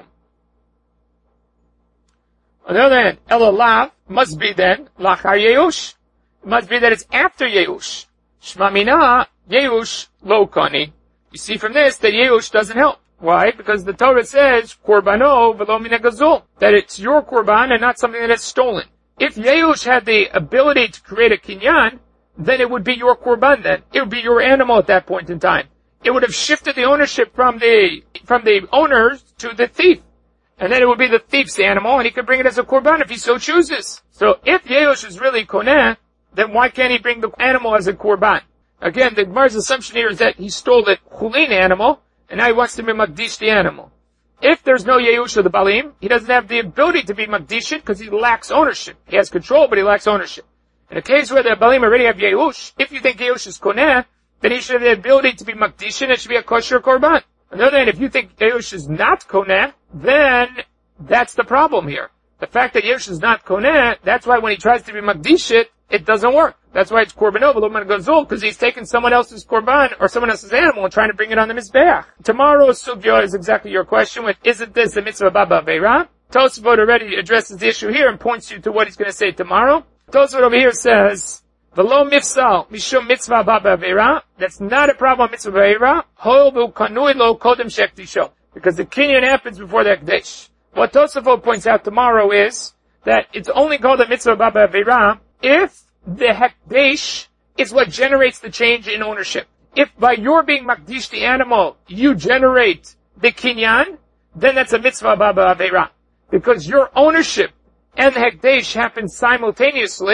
On the other hand, Elalav must be then Lachar Yehush. It must be that it's after Yehush. Shma Mina Yehush Lo Kani. You see from this that Yehush doesn't help. Why? Because the Torah says, Korbano v'lo min hagazul, that it's your Korban and not something that is stolen. If Yehush had the ability to create a kinyan, then it would be your Korban then. It would be your animal at that point in time. It would have shifted the ownership from the owners to the thief. And then it would be the thief's animal and he could bring it as a Korban if he so chooses. So if Yehush is really Koneh, then why can't he bring the animal as a Korban? Again, the Gemara's assumption here is that he stole the chulin animal, and now he wants to be Makdish the animal. If there's no Yehush of the Baalim, he doesn't have the ability to be Makdishit because he lacks ownership. He has control, but he lacks ownership. In a case where the Baalim already have Yehush, if you think Yehush is Koneh, then he should have the ability to be Makdishit and it should be a kosher Korban. On the other hand, if you think Yehush is not Koneh, then that's the problem here. The fact that Yehush is not Koneh, that's why when he tries to be Makdishit, it doesn't work. That's why it's Korbanov, Gazul, because he's taking someone else's Korban or someone else's animal and trying to bring it on the Mizbeach. Tomorrow's Sugya is exactly your question with, isn't this a mitzvah baba veira? Tosafot already addresses the issue here and points you to what he's going to say tomorrow. Tosafot over here says, V'lo mifsal, mishum mitzvah baba veira. That's not a problem mitzvah veira. Hol v'kanui lo kodem shektisho. Because the kinyan happens before the Hekdesh. What Tosafot points out tomorrow is that it's only called a mitzvah baba veira if the Hekdesh is what generates the change in ownership. If by your being Makdish the animal, you generate the kinyan, then that's a mitzvah baba aveira. Because your ownership and the Hekdesh happen simultaneously,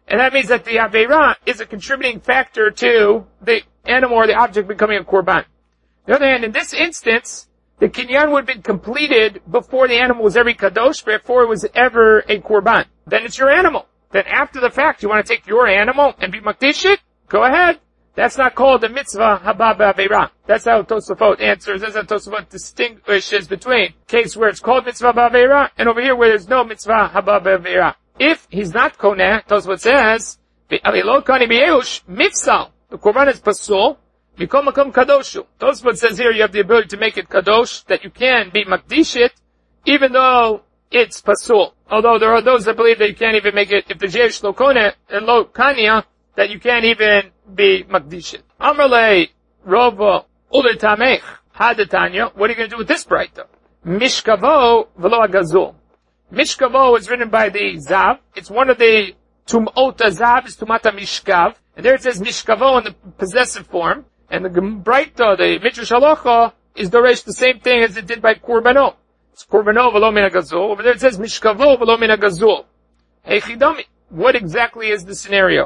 And that means that the Aveira is a contributing factor to the animal or the object becoming a Korban. On the other hand, in this instance, the Kinyan would have been completed before the animal was ever Kadosh, before it was ever a Korban. Then it's your animal. Then after the fact, you want to take your animal and be Makdish it? Go ahead. That's not called the mitzvah haba b'aveira. That's how Tosafot answers. That's how Tosafot distinguishes between case where it's called mitzvah b'aveira and over here where there's no mitzvah haba b'aveira. If he's not koneh, Tosafot says, Avilo kani b'yeush mifsal. The korban is pasul. Mikom makom kadoshu. Tosafot says here you have the ability to make it kadosh, that you can be makdish it, even though it's pasul. Although there are those that believe that you can't even make it, if the jesh lo koneh and lo kanya, that you can't even be makdishit. Amrle Rova Uletamech Hadatanya. What are you going to do with this braita? Mishkavo v'lo agazul. Mishkavo is written by the Zav. It's one of the tumot Zav is tumata mishkav, and there it says mishkavo in the possessive form. And the braita, the Midrash Halacha, is doresh the same thing as it did by Kurbano. It's Kurbano v'lo min agazul. Over there it says mishkavo v'lo min agazul. Hey chidami. What exactly is the scenario?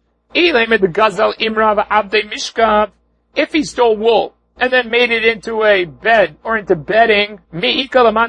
If he stole wool and then made it into a bed or into bedding, is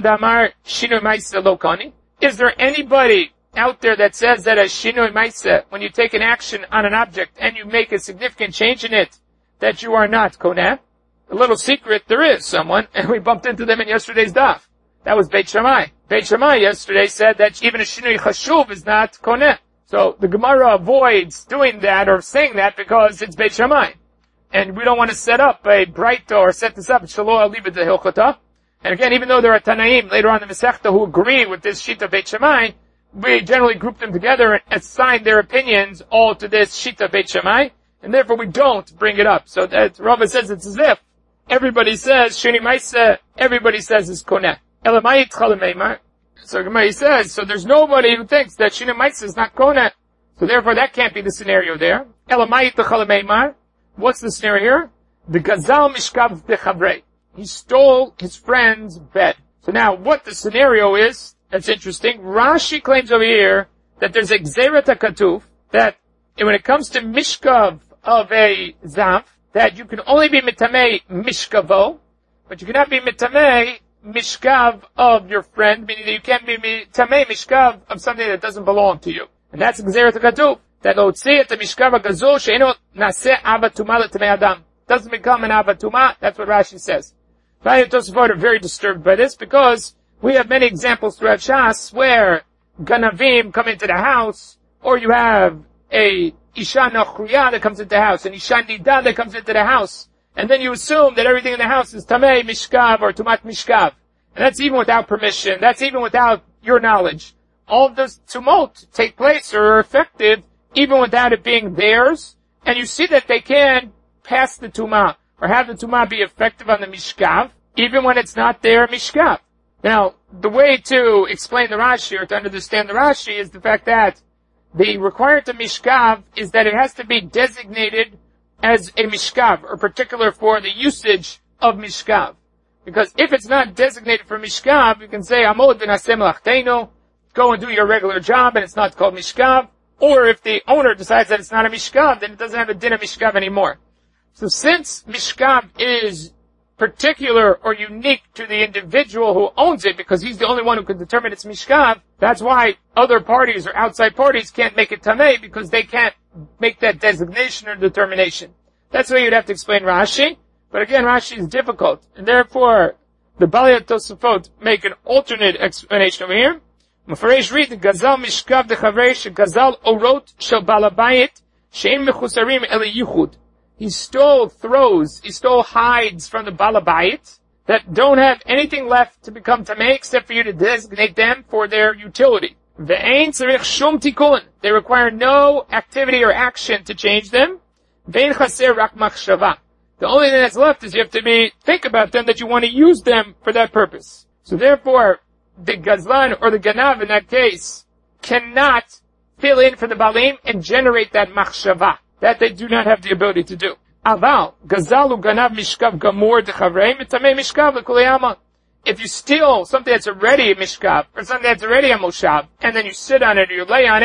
there anybody out there that says that a shinui maisa, when you take an action on an object and you make a significant change in it, that you are not koneh? A little secret, there is someone, and we bumped into them in yesterday's daf. That was Beit Shammai. Beit Shammai yesterday said that even a shinui chashuv is not koneh. So the Gemara avoids doing that or saying that because it's Beit Shammai. And we don't want to set up a braita or set this up, Shalo Alibid the Hilchota. And again, even though there are Tanaim later on in the Masechta who agree with this Shita Beit Shammai, we generally group them together and assign their opinions all to this Shita Beit Shammai, and therefore we don't bring it up. So that Rava says it's as if everybody says, Shini Maisa, everybody says is Koneh. Elamayit Chalameimar. So Gemara says, so there's nobody who thinks that Shina Maisa is not Koneh. So therefore that can't be the scenario there. Elamayit Chalameimar. What's the scenario here? The Gazal Mishkav Dechavrei. He stole his friend's bed. So now what the scenario is, that's interesting. Rashi claims over here that there's a Gzeirat HaKatuf, that when it comes to Mishkav of a Zav, that you can only be Mitamei Mishkavo, but you cannot be Mitamei Mishkav of your friend, meaning that you can't be Mitamei Mishkav of something that doesn't belong to you. And that's Gzeirat HaKatuf, that Otzi et Mishkav HaGazul she'eno naseh avatuma l'tamei adam. Doesn't become an avatuma, that's what Rashi says. Vayei Tosafot are very disturbed by this because we have many examples throughout Shas where Ganavim come into the house, or you have a Isha Nachruya that comes into the house, an Isha Nida that comes into the house, and then you assume that everything in the house is Tamei Mishkav or Tumat Mishkav. And that's even without permission, that's even without your knowledge. All of those tumult take place or are effective even without it being theirs, and you see that they can pass the Tumah, or have the Tumah be effective on the Mishkav, even when it's not their Mishkav. Now, the way to explain the Rashi, or to understand the Rashi, is the fact that the requirement of Mishkav is that it has to be designated as a Mishkav, or particular for the usage of Mishkav. Because if it's not designated for Mishkav, you can say, Amod v'naseh melachtenu, go and do your regular job, and it's not called Mishkav. Or if the owner decides that it's not a Mishkav, then it doesn't have a din of Mishkav anymore. So since Mishkav is particular or unique to the individual who owns it, because he's the only one who can determine it's Mishkav, that's why other parties or outside parties can't make it Tamei, because they can't make that designation or determination. That's why you'd have to explain Rashi. But again, Rashi is difficult. And therefore, the Balei Tosafot make an alternate explanation over here. Mefresh read the Gazal Mishkav Dechavrei Gazal Orot Shel Balabayit Shein Mechusarim Ele Yichud. He stole hides from the Balabayit that don't have anything left to become Tamei except for you to designate them for their utility. Ve'ein tzarich shum tikun. They require no activity or action to change them. Ve'ein chaser rak machshava. The only thing that's left is you have to think about them, that you want to use them for that purpose. So therefore, the Gazlan or the Ganav in that case cannot fill in for the Balim and generate that machshava. That they do not have the ability to do. Aval, Gazalu Ganav Mishkav Gamur Dechavrei Mitamei Mishkav L'Kuleyama. If you steal something that's already a Mishkav, or something that's already a Moshav, and then you sit on it or you lay on it,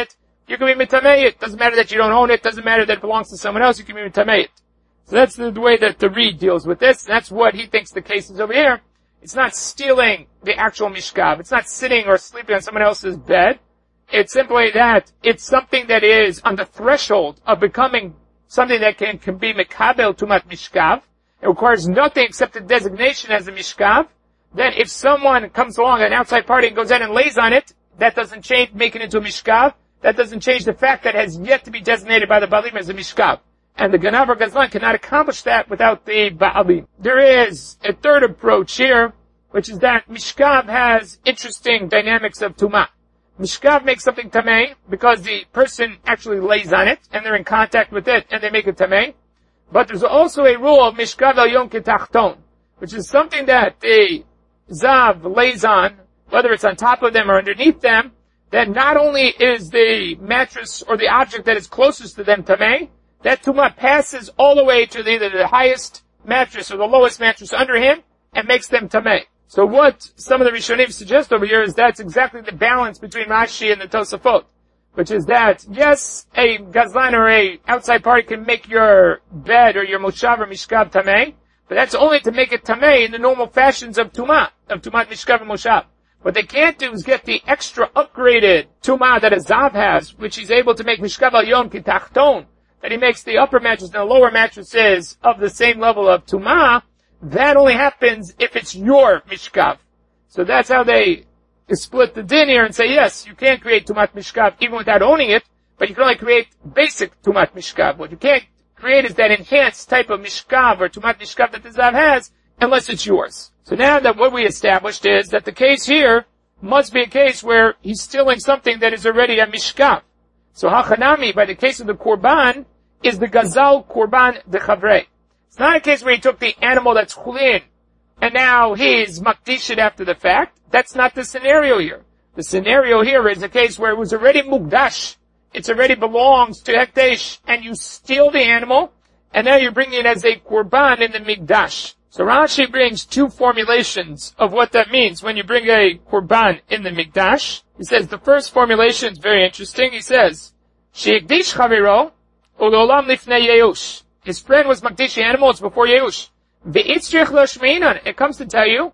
you can be mitamei it. Doesn't matter that you don't own it. Doesn't matter that it belongs to someone else. You can be mitamei it. So that's the way that the Reed deals with this. And that's what he thinks the case is over here. It's not stealing the actual mishkav. It's not sitting or sleeping on someone else's bed. It's simply that it's something that is on the threshold of becoming something that can be mekabel tumat mishkav. It requires nothing except the designation as a mishkav. Then if someone comes along, an outside party, and goes in and lays on it, that doesn't change, make it into a mishkav. That doesn't change the fact that it has yet to be designated by the Baalim as a mishkav. And the Ganav or Gazlan cannot accomplish that without the Baalim. There is a third approach here, which is that mishkav has interesting dynamics of tumah. Mishkav makes something tamei because the person actually lays on it, and they're in contact with it, and they make it tamei. But there's also a rule of mishkav elyon ketachton, which is something that the Zav lays on, whether it's on top of them or underneath them, that not only is the mattress or the object that is closest to them tamei, that tumah passes all the way to either the highest mattress or the lowest mattress under him and makes them tamei. So what some of the Rishonim suggest over here is that's exactly the balance between Rashi and the Tosafot, which is that, yes, a gazlan or a outside party can make your bed or your moshav or mishkav tamei, but that's only to make it tamei in the normal fashions of tumat mishkav and moshav. What they can't do is get the extra upgraded tumah that a zav has, which he's able to make mishkav al-yon kitachton, that he makes the upper mattress and the lower mattresses of the same level of tumah. That only happens if it's your mishkav. So that's how they split the din here and say, yes, you can create tumat mishkav even without owning it, but you can only create basic tumat mishkav. What you can't create is that enhanced type of mishkav or tumat mishkav that the zav has, unless it's yours. So now that what we established is that the case here must be a case where he's stealing something that is already a mishkav. So hachanami, by the case of the korban, is the gazal korban de chavrei. It's not a case where he took the animal that's chulin, and now he's makdish it after the fact. That's not the scenario here. The scenario here is a case where it was already mukdash. It already belongs to hekdesh, and you steal the animal, and now you're bringing it as a korban in the mikdash. So Rashi brings two formulations of what that means when you bring a korban in the mikdash. He says the first formulation is very interesting. He says, She'ikdish chaviro u'lolam lifnei yeush. His friend was makdish animals before Yeush. It comes to tell you,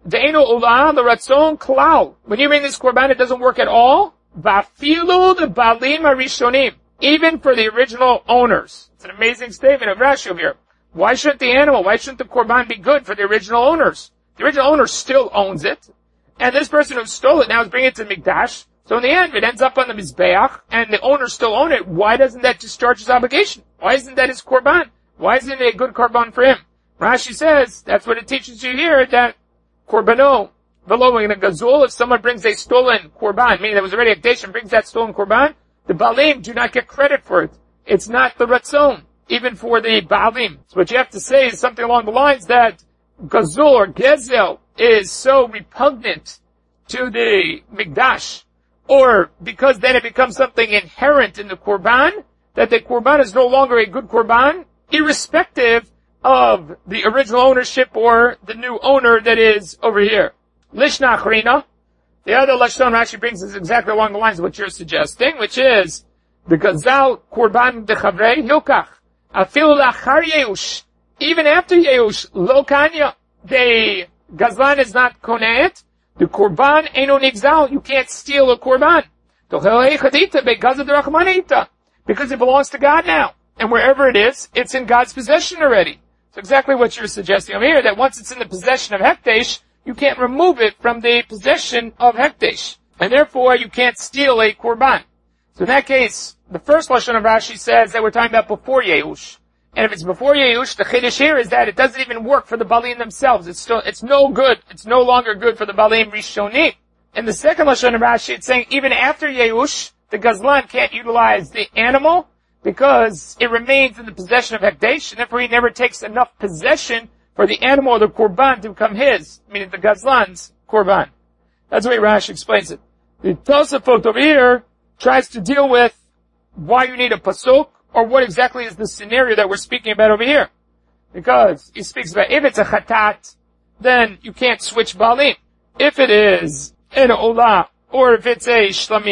when you bring this korban, it doesn't work at all. Even for the original owners. It's an amazing statement of Rashi over here. Why shouldn't the korban be good for the original owners? The original owner still owns it, and this person who stole it now is bringing it to Mikdash. So in the end, it ends up on the Mizbeach, and the owners still own it. Why doesn't that discharge his obligation? Why isn't that his korban? Why isn't it a good korban for him? Rashi says, that's what it teaches you here, that korbano, velo in a gazul, if someone brings a stolen korban, meaning there was already a hekdesh and brings that stolen korban, the Baalim do not get credit for it. It's not the Ratzon, even for the Baalim. So what you have to say is something along the lines that gazul or gezel is so repugnant to the Mikdash, or because then it becomes something inherent in the korban, that the korban is no longer a good korban, irrespective of the original ownership or the new owner that is over here. Lishna achrina, the other Lashon Rashi brings is exactly along the lines of what you're suggesting, which is the gazal korban de chavrei hilkach afilu lachar yeush, even after yeush lo kanya, the gazlan is not konet, the korban eino nigzal, you can't steal a korban because it belongs to God now. And wherever it is, it's in God's possession already. So exactly what you're suggesting over here, that once it's in the possession of hekdesh, you can't remove it from the possession of hekdesh. And therefore, you can't steal a korban. So in that case, the first Lashon of Rashi says that we're talking about before Yeush. And if it's before Yeush, the chiddush here is that it doesn't even work for the Baalim themselves. It's no good. It's no longer good for the Baalim Rishonim. In the second Lashon of Rashi, it's saying even after Yeush, the Gazlan can't utilize the animal, because it remains in the possession of hekdesh, and therefore he never takes enough possession for the animal or the korban to become his, meaning the gazlan's korban. That's the way Rashi explains it. The Tosafot over here tries to deal with why you need a pasuk, or what exactly is the scenario that we're speaking about over here. Because he speaks about if it's a chatat, then you can't switch balim. If it is an olah, or if it's a shlamim,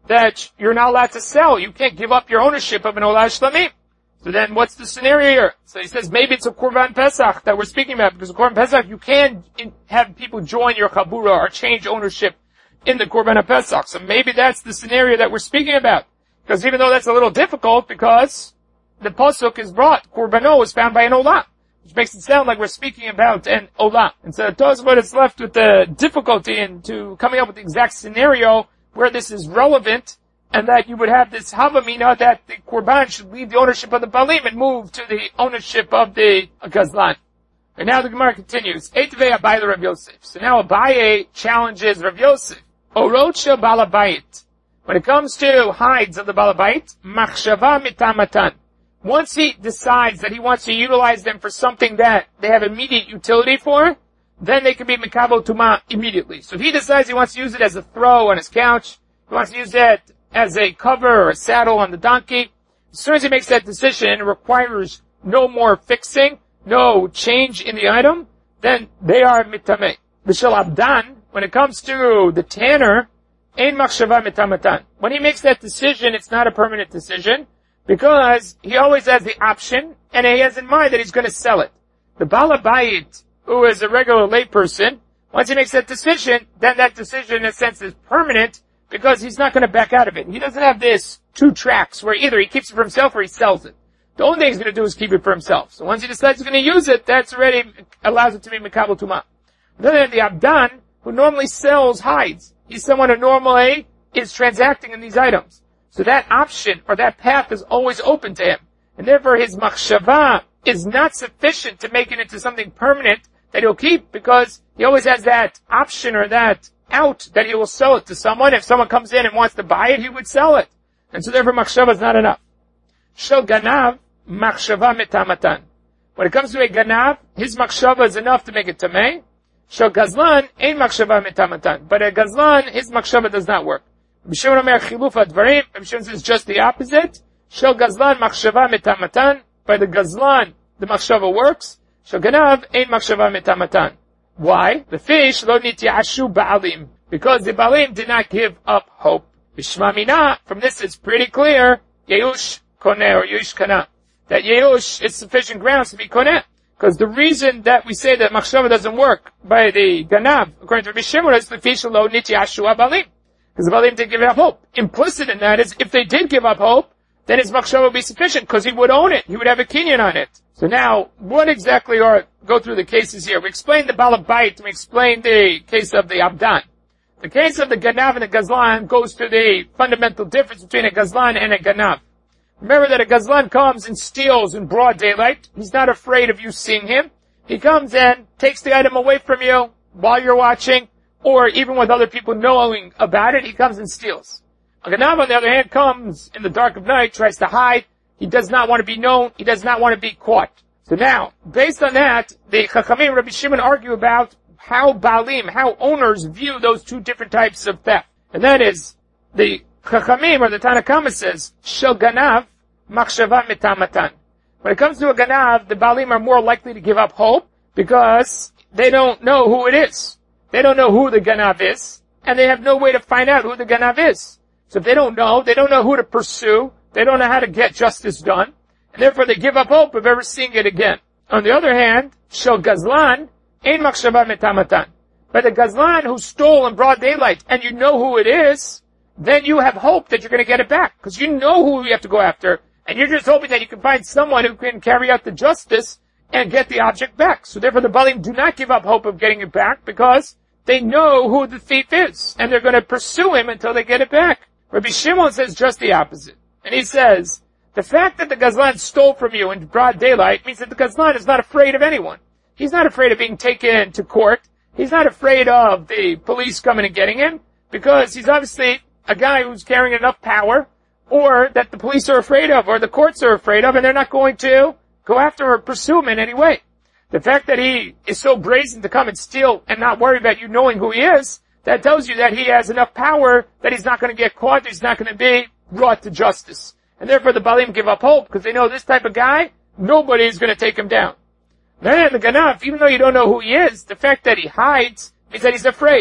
that you're not allowed to sell. You can't give up your ownership of an Olah Shlamim. So then what's the scenario here? So he says maybe it's a Korban Pesach that we're speaking about, because a Korban Pesach, you can have people join your Chabura or change ownership in the Korban Pesach. So maybe that's the scenario that we're speaking about. Because even though that's a little difficult, because the Pasuk is brought, Korbano is found by an Olah, which makes it sound like we're speaking about an Olah. And so Tosafot is left with the difficulty into coming up with the exact scenario where this is relevant, and that you would have this Havamina that the Korban should leave the ownership of the Balim and move to the ownership of the Gazlan. And now the Gemara continues. Eitvei Abaye Rav Yosef. So now Abaye challenges Rav Yosef. Orocha Balabayit. When it comes to hides of the Balabayit, Machshava Mitamatan. Once he decides that he wants to utilize them for something that they have immediate utility for, then they can be Mikabel Tuma immediately. So if he decides he wants to use it as a throw on his couch, he wants to use it as a cover or a saddle on the donkey, as soon as he makes that decision and it requires no more fixing, no change in the item, then they are Mitameh. B'shel Abdan, when it comes to the tanner, Ein Machshava Mitamatan. When he makes that decision, it's not a permanent decision, because he always has the option, and he has in mind that he's going to sell it. The Balabayit, who is a regular layperson, once he makes that decision, then that decision in a sense is permanent, because he's not going to back out of it. He doesn't have this two tracks where either he keeps it for himself or he sells it. The only thing he's going to do is keep it for himself. So once he decides he's going to use it, that's already allows it to be Mikabel Tuma. Then the Abdan, who normally sells hides, he's someone who normally is transacting in these items. So that option or that path is always open to him. And therefore his machshava is not sufficient to make it into something permanent that he'll keep, because he always has that option or that out that he will sell it to someone. If someone comes in and wants to buy it, he would sell it. And so therefore machshava is not enough. Shel ganav, machshava metamatan. When it comes to a ganav, his machshava is enough to make it tameh. Shel gazlan, ein machshava metamatan. But a gazlan, his machshava does not work. B'shimon omer chiluf advarim. B'shimon says just the opposite. Shel gazlan, machshava metamatan. By the gazlan, the machshava works. Shel ganav, ein machshava metamatan. Why? The fish lo nitiashu ba'alim. Because the ba'alim did not give up hope. B'shma mina, from this it's pretty clear, Yeush koneh or Yeush kana. That Yeush is sufficient grounds to be koneh. Because the reason that we say that machshava doesn't work by the ganav, according to Rabbi Shimon, is the fish lo nitiashu ba'alim. Because the ba'alim didn't give up hope. Implicit in that is, if they did give up hope, then his machshava would be sufficient, because he would own it. He would have a kinyan on it. So now, what exactly are, go through the cases here. We explained the Balabayit, we explained the case of the Abdan. The case of the Ganav and the Gazlan goes to the fundamental difference between a Gazlan and a Ganav. Remember that a Gazlan comes and steals in broad daylight. He's not afraid of you seeing him. He comes and takes the item away from you while you're watching, or even with other people knowing about it, he comes and steals. A Ganav, on the other hand, comes in the dark of night, tries to hide. He does not want to be known. He does not want to be caught. So now, based on that, the Chachamim and Rabbi Shimon argue about how Baalim, how owners view those two different types of theft. And that is, the Chachamim or the Tanakama says, Shel Ganav, Machshava Metamatan. When it comes to a Ganav, the Baalim are more likely to give up hope because they don't know who it is. They don't know who the Ganav is, and they have no way to find out who the Ganav is. So if they don't know who to pursue, they don't know how to get justice done, and therefore they give up hope of ever seeing it again. On the other hand, Shel Gazlan, Ein Machshava Metamatan. By the Gazlan who stole in broad daylight, and you know who it is, then you have hope that you're going to get it back, because you know who you have to go after, and you're just hoping that you can find someone who can carry out the justice and get the object back. So therefore the Baalim do not give up hope of getting it back, because they know who the thief is, and they're going to pursue him until they get it back. Rabbi Shimon says just the opposite. And he says, the fact that the Gazlan stole from you in broad daylight means that the Gazlan is not afraid of anyone. He's not afraid of being taken to court. He's not afraid of the police coming and getting him, because he's obviously a guy who's carrying enough power, or that the police are afraid of, or the courts are afraid of, and they're not going to go after or pursue him in any way. The fact that he is so brazen to come and steal and not worry about you knowing who he is, that tells you that he has enough power that he's not going to get caught, he's not going to be brought to justice. And therefore the Baalim give up hope, because they know this type of guy, nobody is going to take him down. Then the Ganav, even though you don't know who he is, the fact that he hides means that he's afraid.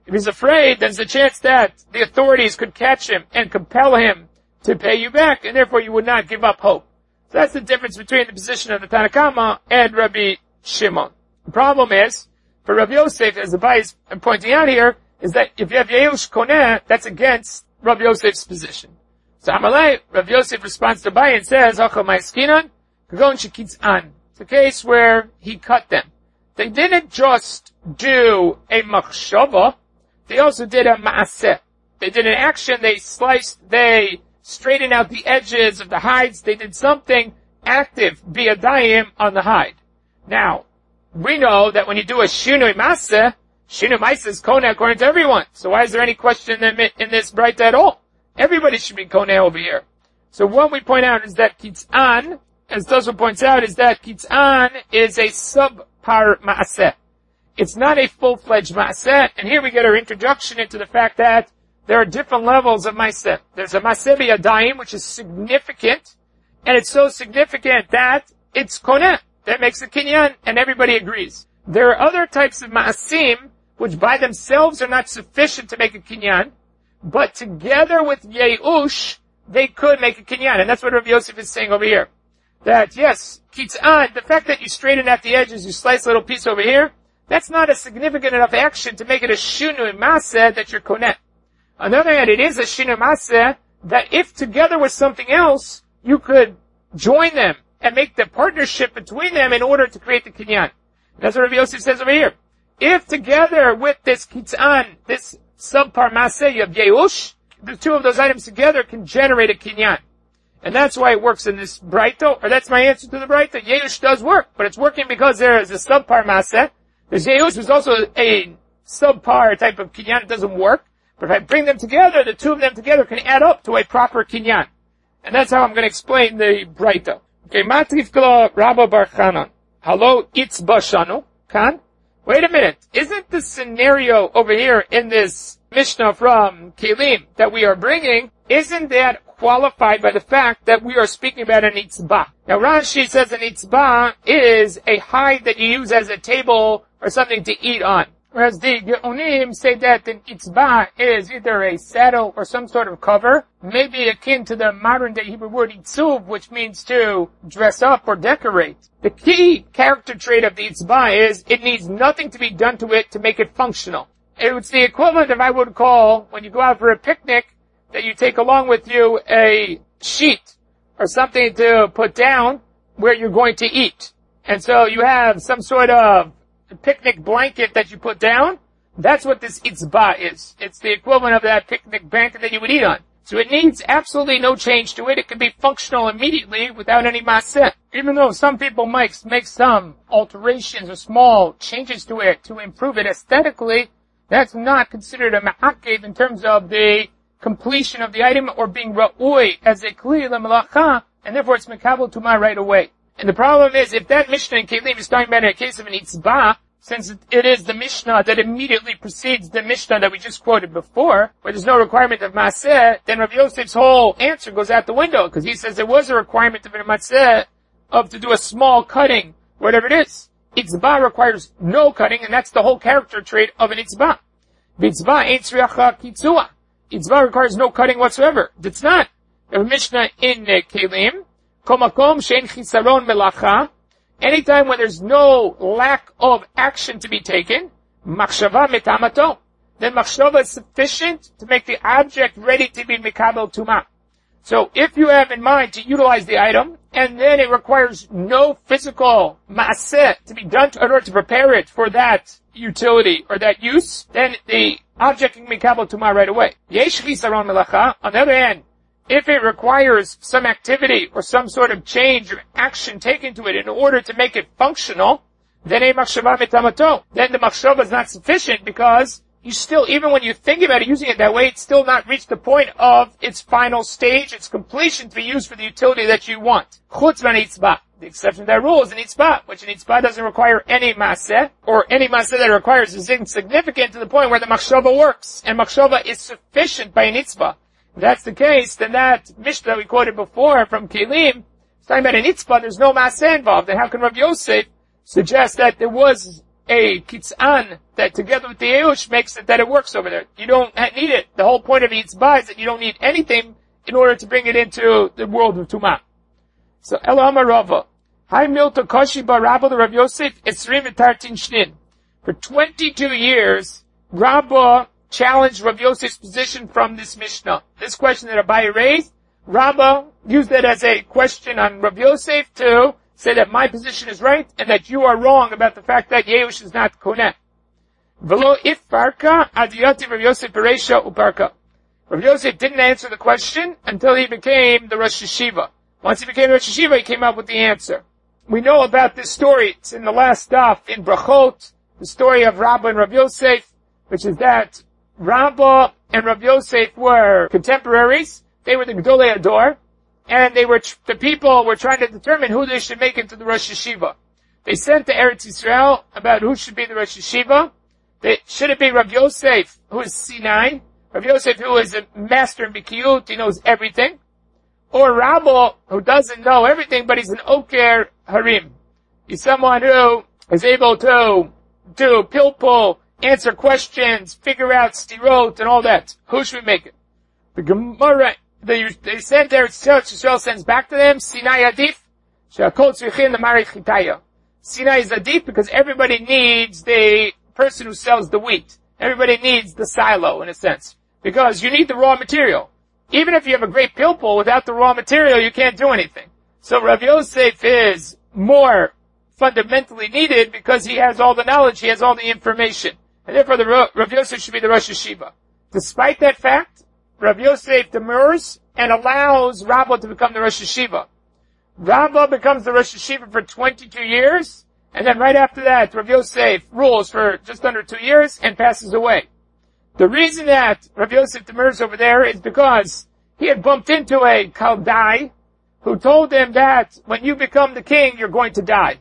If he's afraid, there's a chance that the authorities could catch him and compel him to pay you back, and therefore you would not give up hope. So that's the difference between the position of the Tanna Kama and Rabbi Shimon. The problem is, for Rabbi Yosef, as the Abai is pointing out here, is that if you have Yeush Koneh, that's against Rabbi Yosef's position. So Amalei, Rabbi Yosef responds to Abai and says, it's a case where he cut them. They didn't just do a machshava, they also did a ma'aseh. They did an action, they straightened out the edges of the hides, they did something active, biyadayim, on the hide. Now, we know that when you do a shinui ma'aseh is koneh according to everyone. So why is there any question in this braita at all? Everybody should be koneh over here. So what we point out is that kitzan, as Tosfos points out, is that kitzan is a subpar ma'aseh. It's not a full-fledged ma'aseh, and here we get our introduction into the fact that there are different levels of ma'aseh. There's a ma'aseh b'yadayim, which is significant, and it's so significant that it's koneh. That makes a kinyan, and everybody agrees. There are other types of ma'asim, which by themselves are not sufficient to make a kinyan, but together with yeush, they could make a kinyan, and that's what Rabbi Yosef is saying over here. That, yes, kitzan, the fact that you straighten out the edges, you slice a little piece over here, that's not a significant enough action to make it a shinui maseh that you're koneh. On the other hand, it is a shinui maseh that if together with something else, you could join them and make the partnership between them in order to create the kinyan. That's what Rabbi Yosef says over here. If together with this kitzan, this subpar maseh, you have yeush, the two of those items together can generate a kinyan. And that's why it works in this braita, or that's my answer to the braita. Yeush does work, but it's working because there is a subpar maseh. There's yeush, which is also a subpar type of kinyan. It doesn't work. But if I bring them together, the two of them together can add up to a proper kinyan. And that's how I'm going to explain the braita. Okay, Matrif Kala Rabba Bar Chanan. Hello, Itzba Shanu. Kan? Wait a minute. Isn't the scenario over here in this Mishnah from Kelim that we are bringing, isn't that qualified by the fact that we are speaking about an itzba? Now Rashi says an itzba is a hide that you use as a table or something to eat on. Whereas the Geonim say that an itzba is either a saddle or some sort of cover, maybe akin to the modern day Hebrew word itzuv, which means to dress up or decorate. The key character trait of the itzba is it needs nothing to be done to it to make it functional. It's the equivalent of, I would call, when you go out for a picnic, that you take along with you a sheet or something to put down where you're going to eat. And so you have some sort of picnic blanket that you put down. That's what this itzba is. It's the equivalent of that picnic blanket that you would eat on. So it needs absolutely no change to it. It can be functional immediately without any maseh. Even though some people might make some alterations or small changes to it to improve it aesthetically, that's not considered a ma'akev in terms of the completion of the item or being ra'ui as a kli l'melacha, and therefore it's mekabel tumah right away. And the problem is, if that Mishnah in Kelim is talking about a case of an itzba, since it is the Mishnah that immediately precedes the Mishnah that we just quoted before, where there's no requirement of maseh, then Rabbi Yosef's whole answer goes out the window, because he says there was a requirement of a maseh of to do a small cutting, whatever it is. Itzba requires no cutting, and that's the whole character trait of an itzba. V'itzba ain't tzriacha kitzua. Itzba requires no cutting whatsoever. It's not. We have a Mishnah in Kelim, Komakom shein chisaron melacha. Anytime when there's no lack of action to be taken, machshava metamato, then machshava is sufficient to make the object ready to be mekabel tumah. So if you have in mind to utilize the item, and then it requires no physical maaseh to be done in order to prepare it for that utility or that use, then the object can be mekabel tumah right away. Yesh chisaron melacha. On the other hand, if it requires some activity or some sort of change or action taken to it in order to make it functional, then the machshava is not sufficient because you still, even when you think about it, using it that way, it's still not reached the point of its final stage, its completion to be used for the utility that you want. Chutz van itzba. The exception to that rule is an itzba, which an itzba doesn't require any maseh, or any maseh that it requires is insignificant to the point where the machshava works, and machshava is sufficient by an itzba. If that's the case, then that Mishnah that we quoted before from Kelim, it's talking about an itzba, there's no maseh involved. And how can Rabbi Yosef suggest that there was a kitzan that together with the Eush makes it that it works over there. You don't need it. The whole point of the Yitzbah is that you don't need anything in order to bring it into the world of Tumah. So, Elohim Rava. Hai milta koshi ba Rabba the Rav Yosef esrim v'tartin shnin. For 22 years, Rabba challenged Rav Yosef's position from this Mishnah. This question that Abaye raised, Rabba used it as a question on Rav Yosef to say that my position is right and that you are wrong about the fact that Yeush is not koneh. V'lo ifparka adiyati Rav Yosef bereisha uparka. Rav Yosef didn't answer the question until he became the Rosh Yeshiva. Once he became Rosh Yeshiva, he came up with the answer. We know about this story. It's in the last stuff in Brachot, the story of Rabba and Rav Yosef, which is that Rabba and Rav Yosef were contemporaries. They were the Gedolei Ador, and the people were trying to determine who they should make into the Rosh Yeshiva. They sent to Eretz Yisrael about who should be the Rosh Yeshiva. Should it be Rav Yosef, who is Sinai? Rav Yosef, who is a master in Bikiyut, he knows everything. Or Rabba, who doesn't know everything, but he's an Oker Harim. He's someone who is able to do pilpul, answer questions, figure out stirot, and all that. Who should we make it? The Gemara, they sent there, Yisrael sends back to them, Sinai Adif, She'akol tzrichin l'marich chitaya. Sinai is Adif because everybody needs the person who sells the wheat. Everybody needs the silo, in a sense. Because you need the raw material. Even if you have a great pilpul, without the raw material, you can't do anything. So Rav Yosef is more fundamentally needed because he has all the knowledge, he has all the information. And therefore Rav Yosef should be the Rosh Yeshiva. Despite that fact, Rav Yosef demurs and allows Rabba to become the Rosh Yeshiva. Rabba becomes the Rosh Yeshiva for 22 years, and then right after that, Rav Yosef rules for just under 2 years and passes away. The reason that Rav Yosef demurs over there is because he had bumped into a Kaldai who told him that when you become the king, you're going to die.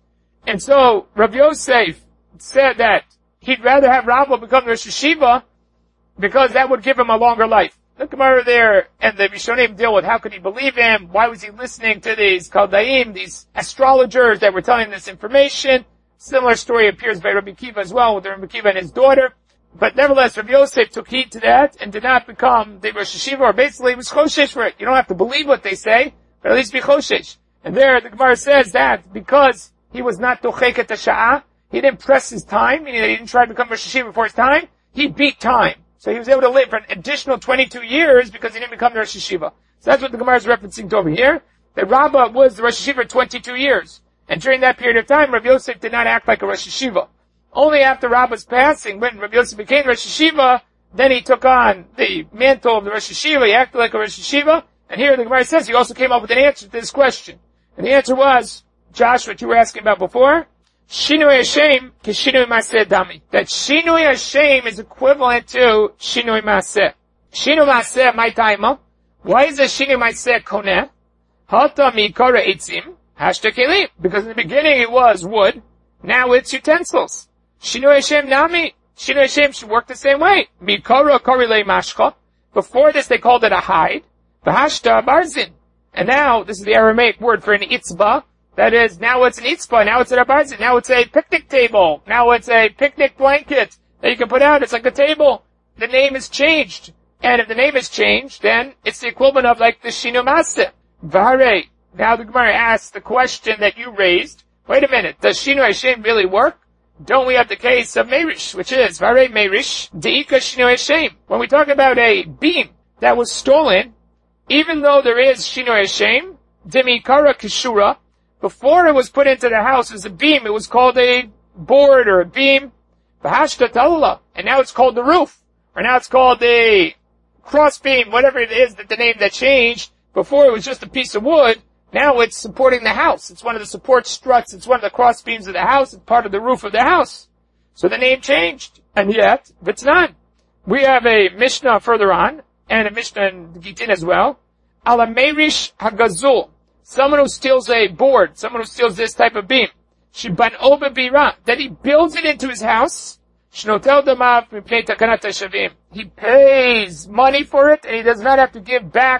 And so Rav Yosef said that he'd rather have Rabba become Rosh Yeshiva because that would give him a longer life. The Gemara there and the Rishonim deal with how could he believe him? Why was he listening to these Kaldaim, these astrologers that were telling him this information? Similar story appears by Rabbi Kiva as well with Rabbi Kiva and his daughter. But nevertheless, Rav Yosef took heed to that and did not become the Rosh Yeshiva, or basically was choshesh for it. You don't have to believe what they say, but at least be choshesh. And there the Gemara says that because he was not tochek et hasha'ah, he didn't press his time, meaning that he didn't try to become Rosh Yeshiva before his time, he beat time. So he was able to live for an additional 22 years because he didn't become the Rosh Yeshiva. So that's what the Gemara is referencing to over here, that Rabbah was the Rosh Yeshiva for 22 years. And during that period of time, Rav Yosef did not act like a Rosh Yeshiva. Only after Rabbah's passing, when Rav Yosef became Rosh Yeshiva, then he took on the mantle of the Rosh Yeshiva, he acted like a Rosh Yeshiva, and here the Gemara says he also came up with an answer to this question. And the answer was, Josh, what you were asking about before, Shinui Hashem ki Shinui Maseh Dami. That Shinui Hashem is equivalent to Shinui Maseh. Shinui Maseh, my taima. Why is a Shinui Maseh koneh? Hata mikara etzim, hashta kelim. Because in the beginning it was wood, now it's utensils. Shinui Hashem nami. Shinui Hashem should work the same way. Mikara korile mashcha. Before this they called it a hide. V'hashta barzin. And now, this is the Aramaic word for an itzbah. That is, now it's an itzbah, now it's an abarzin, now it's a picnic table, now it's a picnic blanket that you can put out, it's like a table. The name is changed. And if the name is changed, then it's the equivalent of like the Shinu Maseh. Vare. Now the Gemara asks the question that you raised. Wait a minute, does Shinu Hashem really work? Don't we have the case of Meirish, which is, Vare Meirish, Deika Shinu Hashem. When we talk about a beam that was stolen, even though there is Shinu Hashem, Demikara Kishura, before it was put into the house as a beam, it was called a board or a beam. V'hashta talala. And now it's called the roof. Or now it's called a cross beam, whatever it is that the name that changed. Before it was just a piece of wood. Now it's supporting the house. It's one of the support struts. It's one of the cross beams of the house. It's part of the roof of the house. So the name changed. And yet, V'tznan. We have a Mishnah further on, and a Mishnah in the Gitin as well. Ala Meirish Hagazul. Someone who steals a board, someone who steals this type of beam. Shiban Oba Bira. Then he builds it into his house. Shnotel Damav Mipnei Takanat HaShavim. He pays money for it, and he does not have to give back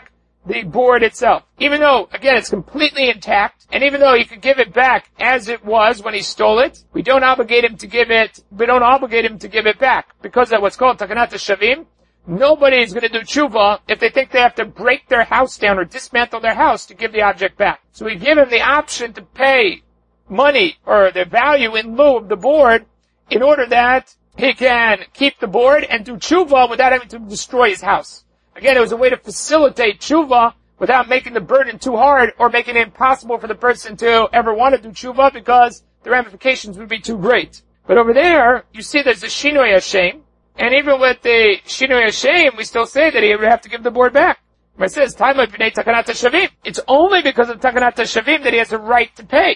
the board itself. Even though, again, it's completely intact, and even though he could give it back as it was when he stole it, we don't obligate him to give it back. Because of what's called Takanat Shavim, nobody is going to do tshuva if they think they have to break their house down or dismantle their house to give the object back. So we give him the option to pay money or the value in lieu of the board in order that he can keep the board and do tshuva without having to destroy his house. Again, it was a way to facilitate tshuva without making the burden too hard or making it impossible for the person to ever want to do tshuva because the ramifications would be too great. But over there, you see there's a Shinui Hashem, and even with the Shinui Hashem, we still say that he would have to give the board back. Where it says, it's only because of Takanat Shavim that he has a right to pay.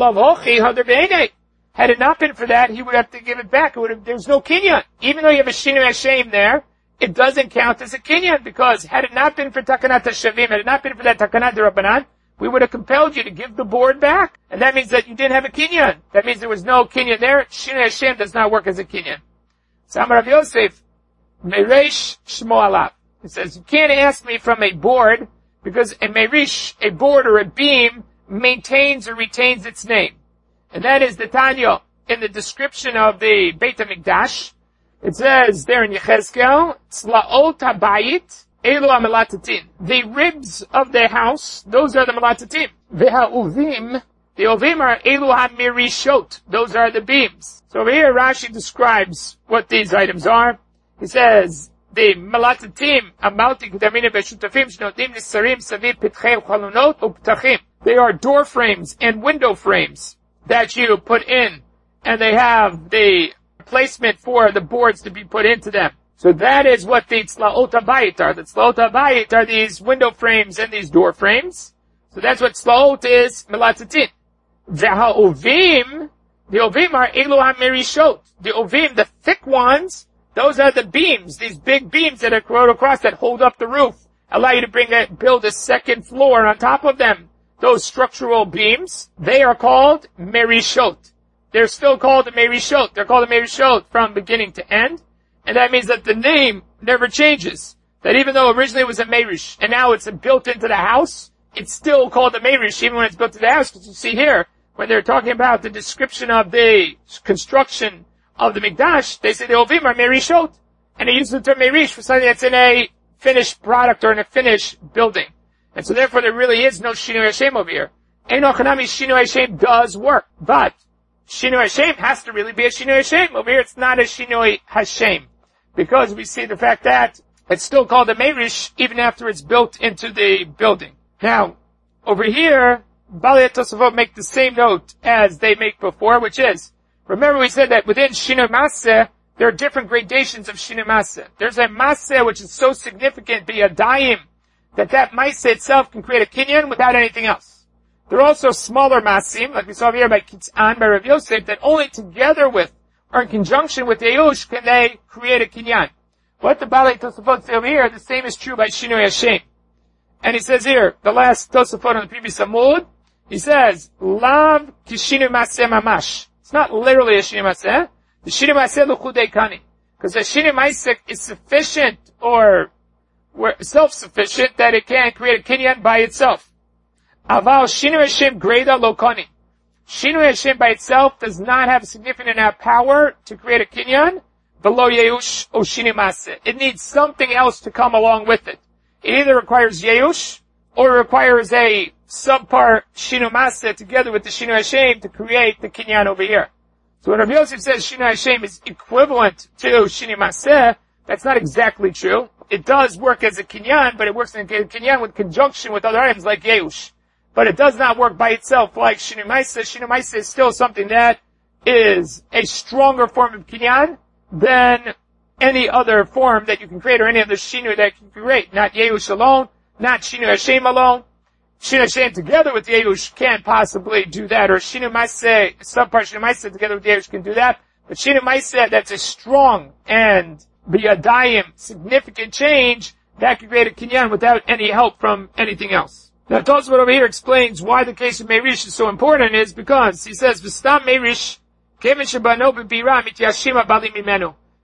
Had it not been for that, he would have to give it back. There's no kinyan. Even though you have a Shinui Hashem there, it doesn't count as a kinyan, because had it not been for Takanat Shavim, had it not been for that Takanat Rabbanan, we would have compelled you to give the board back. And that means that you didn't have a kinyan. That means there was no kinyan there. Shinui Hashem does not work as a kinyan. So Amar Rav Yosef, Mereish Shmo Alav. It says, you can't ask me from a board, because a Merish, a board or a beam, maintains or retains its name. And that is the Tanya in the description of the Beit HaMikdash. It says there in Yechezkel, Tzlaot HaBayit, Elu HaMelatatim. The ribs of the house, those are the Melatatim. Ve'ha'uvim, the Ovim are Elu HaMirishot. Those are the beams. So over here, Rashi describes what these items are. He says, the Melatatim, Amalti Kedamina Beshutafim, Shnotim Nisarim, Saviv Pitchei Chalunot, Uptachim. They are door frames and window frames that you put in, and they have the placement for the boards to be put into them. So that is what the Tzlaot HaBayit are. The Tzlaot HaBayit are these window frames and these door frames. So that's what Tzlaot is, Melatatim. The Ovim are Elu HaMerishot. The Ovim, the thick ones, those are the beams, these big beams that are rode across that hold up the roof, allow you to build a second floor on top of them. Those structural beams, they are called Merishot. They're still called the Merishot. They're called the Merishot from beginning to end. And that means that the name never changes. That even though originally it was a Merish, and now it's built into the house, it's still called the Merish even when it's built to the house. Because you see here, when they're talking about the description of the construction of the Mikdash, they say the Ovim are Merishot. And they use the term Merish for something that's in a finished product or in a finished building. And so therefore there really is no Shinui Hashem over here. Eino Chanami, Shinui Hashem does work, but Shinui Hashem has to really be a Shinui Hashem. Over here it's not a Shinui Hashem, because we see the fact that it's still called a Merish even after it's built into the building. Now, over here, Balei Tosafot make the same note as they make before, which is, remember we said that within Shinui Maseh, there are different gradations of Shinui Maseh. There's a Maseh which is so significant, B'yadayim, that Maseh itself can create a kinyan without anything else. There are also smaller Masim, like we saw here by Kitzan, by Rav Yosef, that only together with, or in conjunction with Yeush, can they create a kinyan. What the Balei Tosafot say over here, the same is true by Shinui Hashem. And he says here, the last Tosafot on the previous Amud, he says, Lav Kishinui Maseh Mamash. It's not literally a Shinui Maseh. The Shinui Maseh L'chudei Kani. Because the Shinui Maseh is sufficient or self-sufficient that it can create a kinyan by itself. Aval Shinui Hashem Greda Lokani. Shinui Hashem by itself does not have significant enough power to create a kinyan, below Yeush or Shinui Maseh. It needs something else to come along with it. It either requires Yeush, or it requires a subpar Shinui Maseh together with the Shinui Hashem to create the kinyan over here. So when Rav Yosef says Shinui Hashem is equivalent to Shinui Maseh, that's not exactly true. It does work as a kinyan, but it works in a kinyan with conjunction with other items like Yeush. But it does not work by itself like Shinui Maseh. Shinui Maseh is still something that is a stronger form of kinyan than any other form that you can create or any other Shinui that you can create. Not Yeush alone, not Shinui Hashem alone. Shinui Hashem together with Yeush can't possibly do that, or Shinui Maseh, subpart Shinui Maseh together with Yeush can do that. But Shinui Maseh, that's a strong and b'yadayim significant change that can create a kinyan without any help from anything else. Now Tosafot over here explains why the case of Merish is so important is because he says, V'stam Merish, Kevin Shabano b'bira mityashim abali mimenu.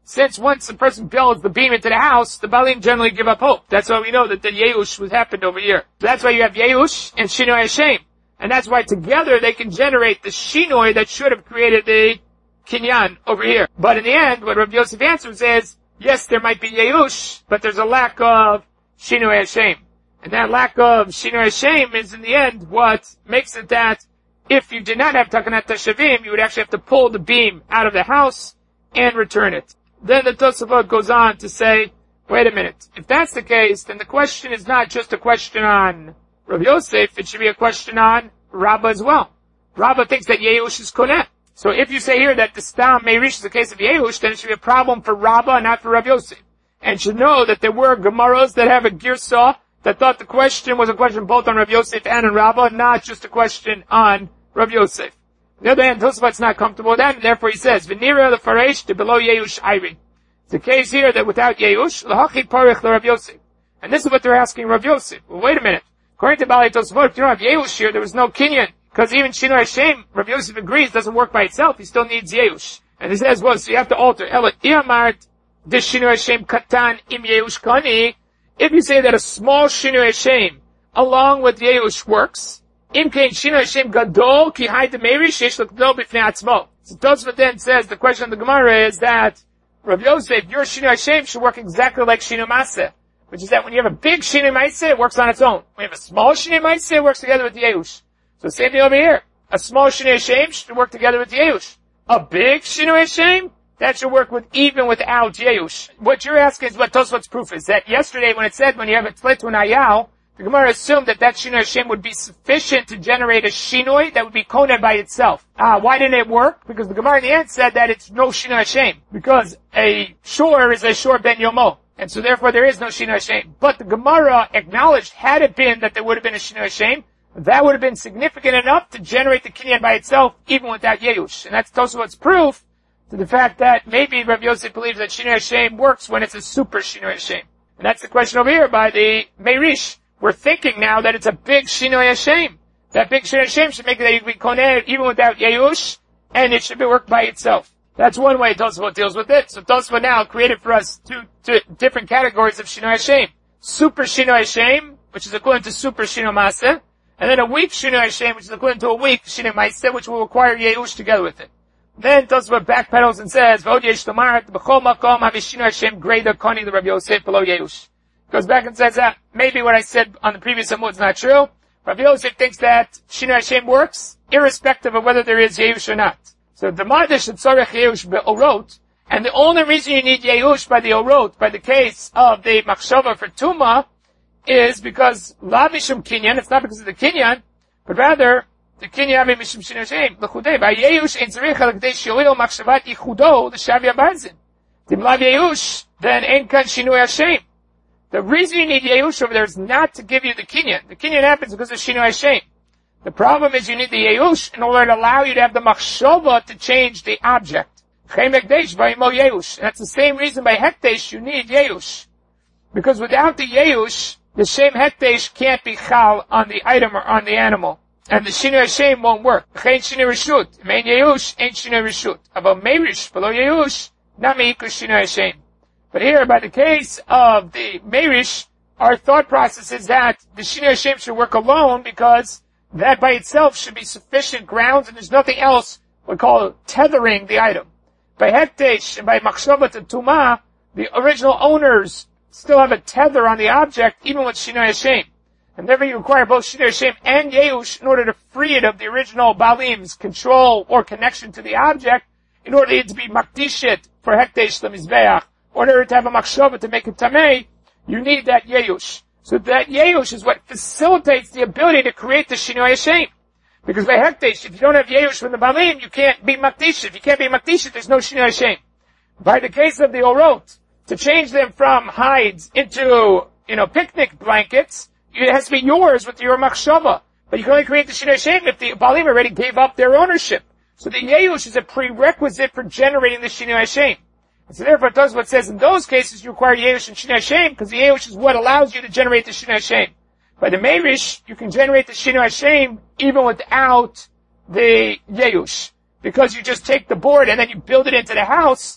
since once a person builds the beam into the house, the Balim generally give up hope. That's why we know that the Yeush was happened over here. So that's why you have Yeush and Shinoi Hashem. And that's why together they can generate the Shinoi that should have created the Kinyan over here. But in the end, what Rav Yosef answers is, yes, there might be Yeush, but there's a lack of Shinoi Hashem. And that lack of Shinoi Hashem is in the end what makes it that if you did not have Takanat Tashavim, you would actually have to pull the beam out of the house and return it. Then the Tosafot goes on to say, wait a minute, if that's the case, then the question is not just a question on Rav Yosef, it should be a question on Rabbah as well. Rabbah thinks that Yeush is Koneh. So if you say here that the Stam Meirish is a case of Yeush, then it should be a problem for Rabbah, not for Rav Yosef. And should know that there were Gemaras that have a Girsah that thought the question was a question both on Rav Yosef and on Rabbah, not just a question on Rav Yosef. On the other hand, Tosafot's not comfortable with that, and therefore he says, V'nira the Faresh to below Yeush Ayri. It's the case here that without Yeush, L'hachi Parich Rav Yosef. And this is what they're asking Rav Yosef. Well, wait a minute. According to Baalei Tosafot, if you don't have Yeush here, there was no Kinyan. Because even Shinoi Hashem, Rav Yosef agrees, doesn't work by itself. He still needs Yeush. And he says, well, so you have to alter. Ela Iamart de Shinoi Hashem Katan im Yeush Kani. If you say that a small Shinoi Hashem along with Yeush works, Im Kain Shinoi Hashem Gadol Ki Hai de Meirish Yesh L'Gadol B'fnei Atzmo. So Tosfot then says, the question of the Gemara is that Rav Yosef, your Shinoi Hashem should work exactly like Shinoi Maseh, which is that when you have a big Shinoi Maseh, it works on its own. When you have a small Shinoi Maseh, it works together with Yeush. So same thing over here. A small Shinoi Hashem should work together with Yeush. A big Shinoi Hashem, that should work with even without Yeush. What you're asking is what Tosfot's proof is. That yesterday when it said when you have a Tlet to an Ayal, the Gemara assumed that Shinoi Hashem would be sufficient to generate a Shinoi that would be Koneh by itself. Why didn't it work? Because the Gemara in the end said that it's no Shinoi Hashem. Because a Shor is a Shor Ben Yomo. And so therefore there is no Shinoi Hashem. But the Gemara acknowledged, had it been that there would have been a Shinoi Hashem, that would have been significant enough to generate the Kinyan by itself, even without Yeush. And that's Tosafot's proof to the fact that maybe Rav Yosef believes that Shinoi Hashem works when it's a super Shinoi Hashem. And that's the question over here by the Meirish. We're thinking now that it's a big Shinoi Hashem. That big Shinoi Hashem should make it that you can be Koneh even without Yeush, and it should be worked by itself. That's one way Tosafot deals with it. So Tosafot now created for us two different categories of Shinoi Hashem. Super Shinoi Hashem, which is equivalent to super Shinoi Maseh, and then a weak Shinoi Hashem, which is equivalent to a weak Shinoi Maseh, which will require Yeush together with it. Then Tosafot backpedals and says, V'od yesh lomar b'chol makom havi Shinoi Hashem greater koni the Rav Yosef below Yeush. Goes back and says that maybe what I said on the previous Amud is not true. Rav Yosef thinks that Shinoi Hashem works irrespective of whether there is Yeush or not. So the Mardish and Tzorech Yeush be'orot, and the only reason you need Yeush by the orot, by the case of the Machshava for Tuma, is because La Mishum Kinyan, it's not because of the Kinyan, but rather the Kinyan Avi Mishum Shinoi Hashem, l'chudei, by Yeush ein tzarich al k'dei shi'oil Machshavat yichudo l'shavi abazin. Tim lav Yeush, then ein kan Shinoi Hashem. The reason you need Yeush over there is not to give you the Kinyan. The Kinyan happens because of Shinoi Hashem. The problem is you need the Yeush in order to allow you to have the Machshava to change the object. Chem Hekdesh v'imo Yeush. And that's the same reason by Hekdesh you need Yeush. Because without the Yeush, the Shem Hekdesh can't be Chal on the item or on the animal. And the Shinoi Hashem won't work. Chen Shinoi Rishut. Mein Yeush ain't Shinoi Rishut. About Meirish below Yeush, Nami Iku Shinoi Hashem. But here, by the case of the Meirish, our thought process is that the Shinoi Hashem should work alone because that by itself should be sufficient grounds and there's nothing else we call tethering the item. By Hekdesh and by Machshava to Tumah, the original owners still have a tether on the object even with Shinoi Hashem. And therefore you require both Shinoi Hashem and Yeush in order to free it of the original Balim's control or connection to the object in order it to be Makdishit for Hekdesh Lemizbeach. In order to have a Machshava to make it Tameh, you need that Yeush. So that Yeush is what facilitates the ability to create the Shinoi Hashem. Because by Hekdesh, if you don't have Yeush from the Balim, you can't be Makdishit. If you can't be Makdishit, there's no Shinoi Hashem. By the case of the Orot, to change them from hides into, picnic blankets, it has to be yours with your Machshava. But you can only create the Shinoi Hashem if the Balim already gave up their ownership. So the Yeush is a prerequisite for generating the Shinoi Hashem. And so therefore it does what it says in those cases you require Yeush and Shinoi Hashem because the Yeush is what allows you to generate the Shinoi Hashem. By the Meirish, you can generate the Shinoi Hashem even without the Yeush. Because you just take the board and then you build it into the house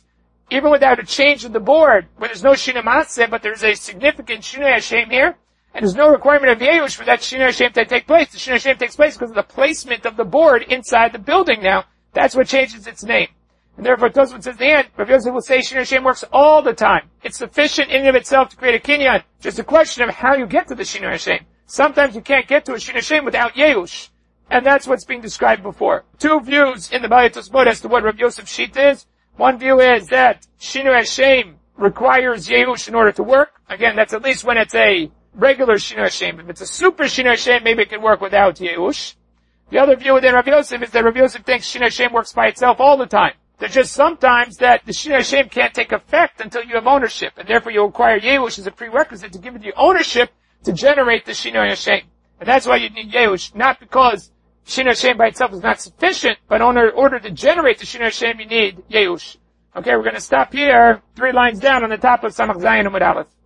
even without a change of the board, where there's no Shinui Maaseh, but there's a significant Shinui Hashem here, and there's no requirement of Yeush for that Shinui Hashem to take place. The Shinui Hashem takes place because of the placement of the board inside the building now. That's what changes its name. And therefore, Tosfot says, the end, Rav Yosef will say Shinui Hashem works all the time. It's sufficient in and of itself to create a kinyan. Just a question of how you get to the Shinui Hashem. Sometimes you can't get to a Shinui Hashem without Yeush. And that's what's being described before. Two views in the Baalei Tosfot as to what Rav Yosef's sheet is. One view is that Shinui Hashem requires Yeush in order to work. Again, that's at least when it's a regular Shinui Hashem. If it's a super Shinui Hashem, maybe it can work without Yeush. The other view within Rav Yosef is that Rav Yosef thinks Shinui Hashem works by itself all the time. There's just sometimes that the Shinui Hashem can't take effect until you have ownership, and therefore you require Yeush as a prerequisite to give it the ownership to generate the Shinui Hashem. And that's why you need Yeush, not because Shinui Hashem by itself is not sufficient, but in order to generate the Shinui Hashem you need Yeush. Okay, we're going to stop here, 3 lines down on the top of Samach Zayin Amud Aleph.